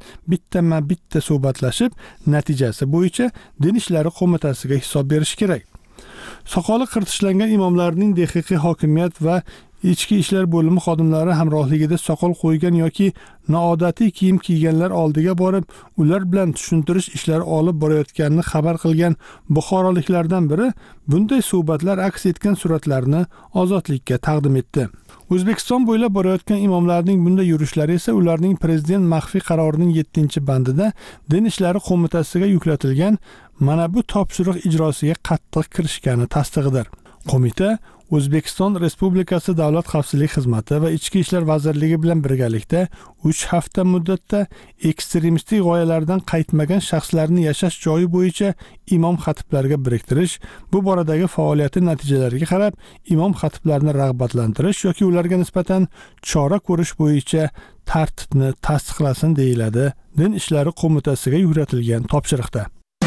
bitta suhbatlashib, natijasi bo'yicha Din ishlari qo'mitasiga hisob berish kerak. Soqoli qirtishlangan imomlarning DXX hokimiyat va Ichki ishlar bo'limi xodimlari hamrohligida soqol qo'ygan yoki noodatiy kiyim kiyganlar oldiga borib, ular bilan tushuntirish ishlari olib borayotganini xabar qilgan buxoroliklardan biri bunday suhbatlar aks etgan suratlarni Ozodlikka taqdim etdi. O'zbekiston bo'ylab borayotgan imomlarning bunday yurishlari esa ularning prezident maxfiy qarorining 7-bandida Din ishlari qo'mitasiga yuklatilgan mana bu topshiriq ijrosiga qattiq kirishgani tasdig'idir. Qo'mita O'zbekiston Respublikasi Davlat xavfsizlik xizmati va Ichki ishlar vazirligi bilan birgalikda 3 hafta muddatda ekstremistik g'oyalardan qaytmagan shaxslarni yashash joyi bo'yicha imom xatiblarga biriktirish, bu boradagi faoliyati natijalariga qarab imom xatiblarni rag'batlantirish yoki ularga nisbatan chora ko'rish bo'yicha tartibni tasdiqlasin deyiladi Din ishlari qo'mitasiga yuklatilgan topshiriqda.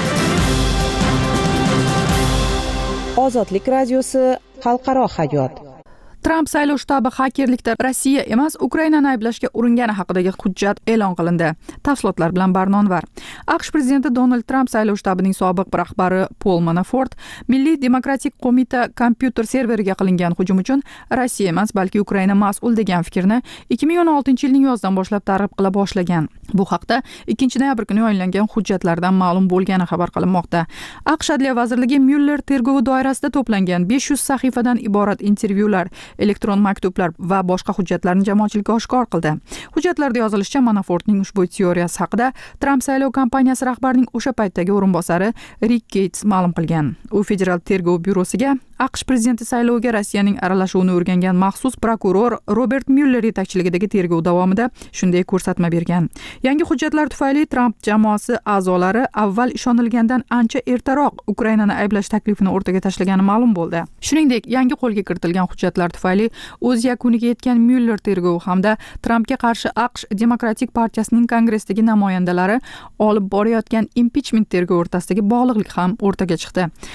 Ozodlik radiosi xalqaro hayot. Tramp saylov shtabi xakerlikda Rossiya emas, Ukrainani ayblashga uringani haqidagi hujjat e'lon qilindi. Tafsilotlar bilan Barnonvar. AQSh prezidenti Donald Tramp saylov shtabining sobiq rahbari Paul Manafort Milliy demokratik qo'mita kompyuter serveriga qilingan hujum uchun Rossiya emas, balki Ukraina mas'ul degan fikrni 2016-yilning yozidan boshlab targ'ib qila boshlagan. Bu haqda 2-noyabr kuni yayınlangan hujjatlardan ma'lum bo'lgani xabar qilinmoqda. AQSh Adliya vazirligi Mueller tergovi doirasida to'plangan 500 sahifadan iborat intervyular, elektron maktublar va boshqa hujjatlarni jamoatchilikka oshkor qildi. Hujjatlarda yozilishicha, Manafortning ushbu teoriyasi haqida Tramp saylov kampaniyasi rahbarining o'sha paytdagi o'rinbosari Rick Gates ma'lum qilgan. U federal tergov byurosiga AQSh prezidenti sayloviga Rossiyaning aralashuvini o'rgangan maxsus prokuror Robert Mueller yetakchiligidagi tergov davomida shunday ko'rsatma bergan. Yangi hujjatlar tufayli Tramp jamoasi a'zolari avval ishonilgandan ancha ertaroq Ukrainani ayblash taklifini o'rtaga tashlagani ma'lum bo'ldi. Shuningdek, yangi qo'lga kiritilgan hujjatlar tufayli o'z yakuniga yetgan Mueller tergovi hamda Trampga qarshi AQSh Demokratik partiyasining kongressdagi namoyandalari olib borayotgan impichment tergovi o'rtasidagi bog'liqlik ham o'rtaga chiqdi.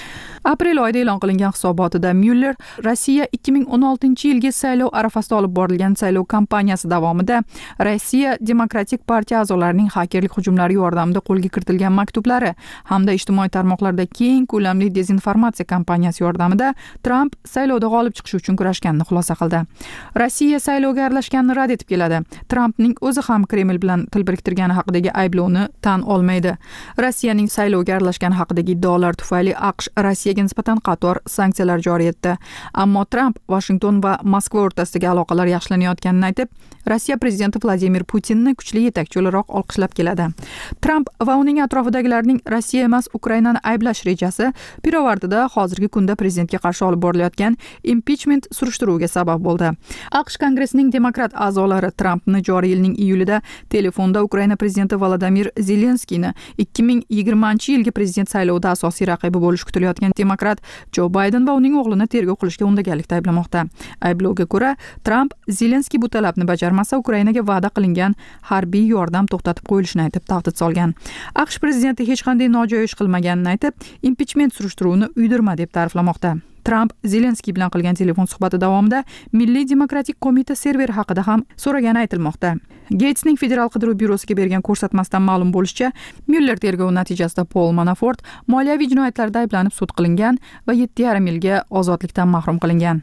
Aprel oyida e'lon qilingan hisobotida Myuller Rossiya 2016-yilgi saylov arafasida olib borilgan saylov kampaniyasi davomida Rossiya Demokratik partiya a'zolarining xakerlik hujumlari yordamida qo'lga kiritilgan maktublari hamda ijtimoiy tarmoqlarda keng ko'lamli dezinformatsiya kampaniyasi yordamida Trump saylovda g'olib chiqish uchun kurashganini xulosa qildi. Rossiya saylovga aralashganini rad etib keladi. Trumpning o'zi ham Kreml bilan til biriktirgani haqidagi ayblovni tan olmaydi. Rossiyaning saylovga aralashgani haqidagi iddaolar tufayli AQSh Rossiyaga nisbatan qator sanksiyalar joriy etdi. Ammo Trump Washington va Moskva o'rtasidagi aloqalar yaxshilanayotganini aytib, Rossiya prezidenti Vladimir Putinni kuchli yetakchi o'laroq olqishlab keladi. Trump va uning atrofidagilarning Rossiya emas Ukrainani ayblash rejasi pirovardida hozirgi kunda prezidentga qarshi olib borilayotgan impichment surishtiruviga sabab bo'ldi. AQSh Kongressining demokrat a'zolari Trumpni joriy yilning iyulida telefonda Ukraina prezidenti Volodymyr Zelenskiyni 2020-yilgi prezident saylovida asosiy raqibi bo'lish kutilayotgan demokrat Joe Biden va uning o'g'lini tergov qilishga undaganlikda ayblamoqda. Ayblovga ko'ra, Trump Zelenskiy bu talabni bajarmasa Ukrainaga va'da qilingan harbiy yordam to'xtatib qo'yilishini aytib tahdid solgan. AQSh prezidenti hech qanday nojo'ya ish qilmaganini aytib, impichment surishtiruvini uydirma deb ta'riflamoqda. Trump Zelenskiy bilan qilgan telefon suhbati davomida Milliy demokratik qo'mita serveri haqida ham so'ragani aytilmoqda. Gatesning Federal qidiruv byurosiga bergan ko'rsatmasidan ma'lum bo'lishicha, Myuller tergovi natijasida Paul Manafort moliyaviy jinoyatlarda ayblanib sud qilingan va 7,5 yilga ozodlikdan mahrum qilingan.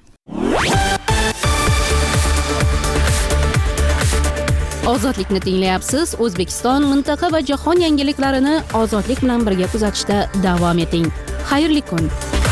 Ozodlikni tinglayapsiz. O'zbekiston, mintaqa va jahon yangiliklarini ozodlik bilan birga kuzatishda davom eting. Xayrli kun.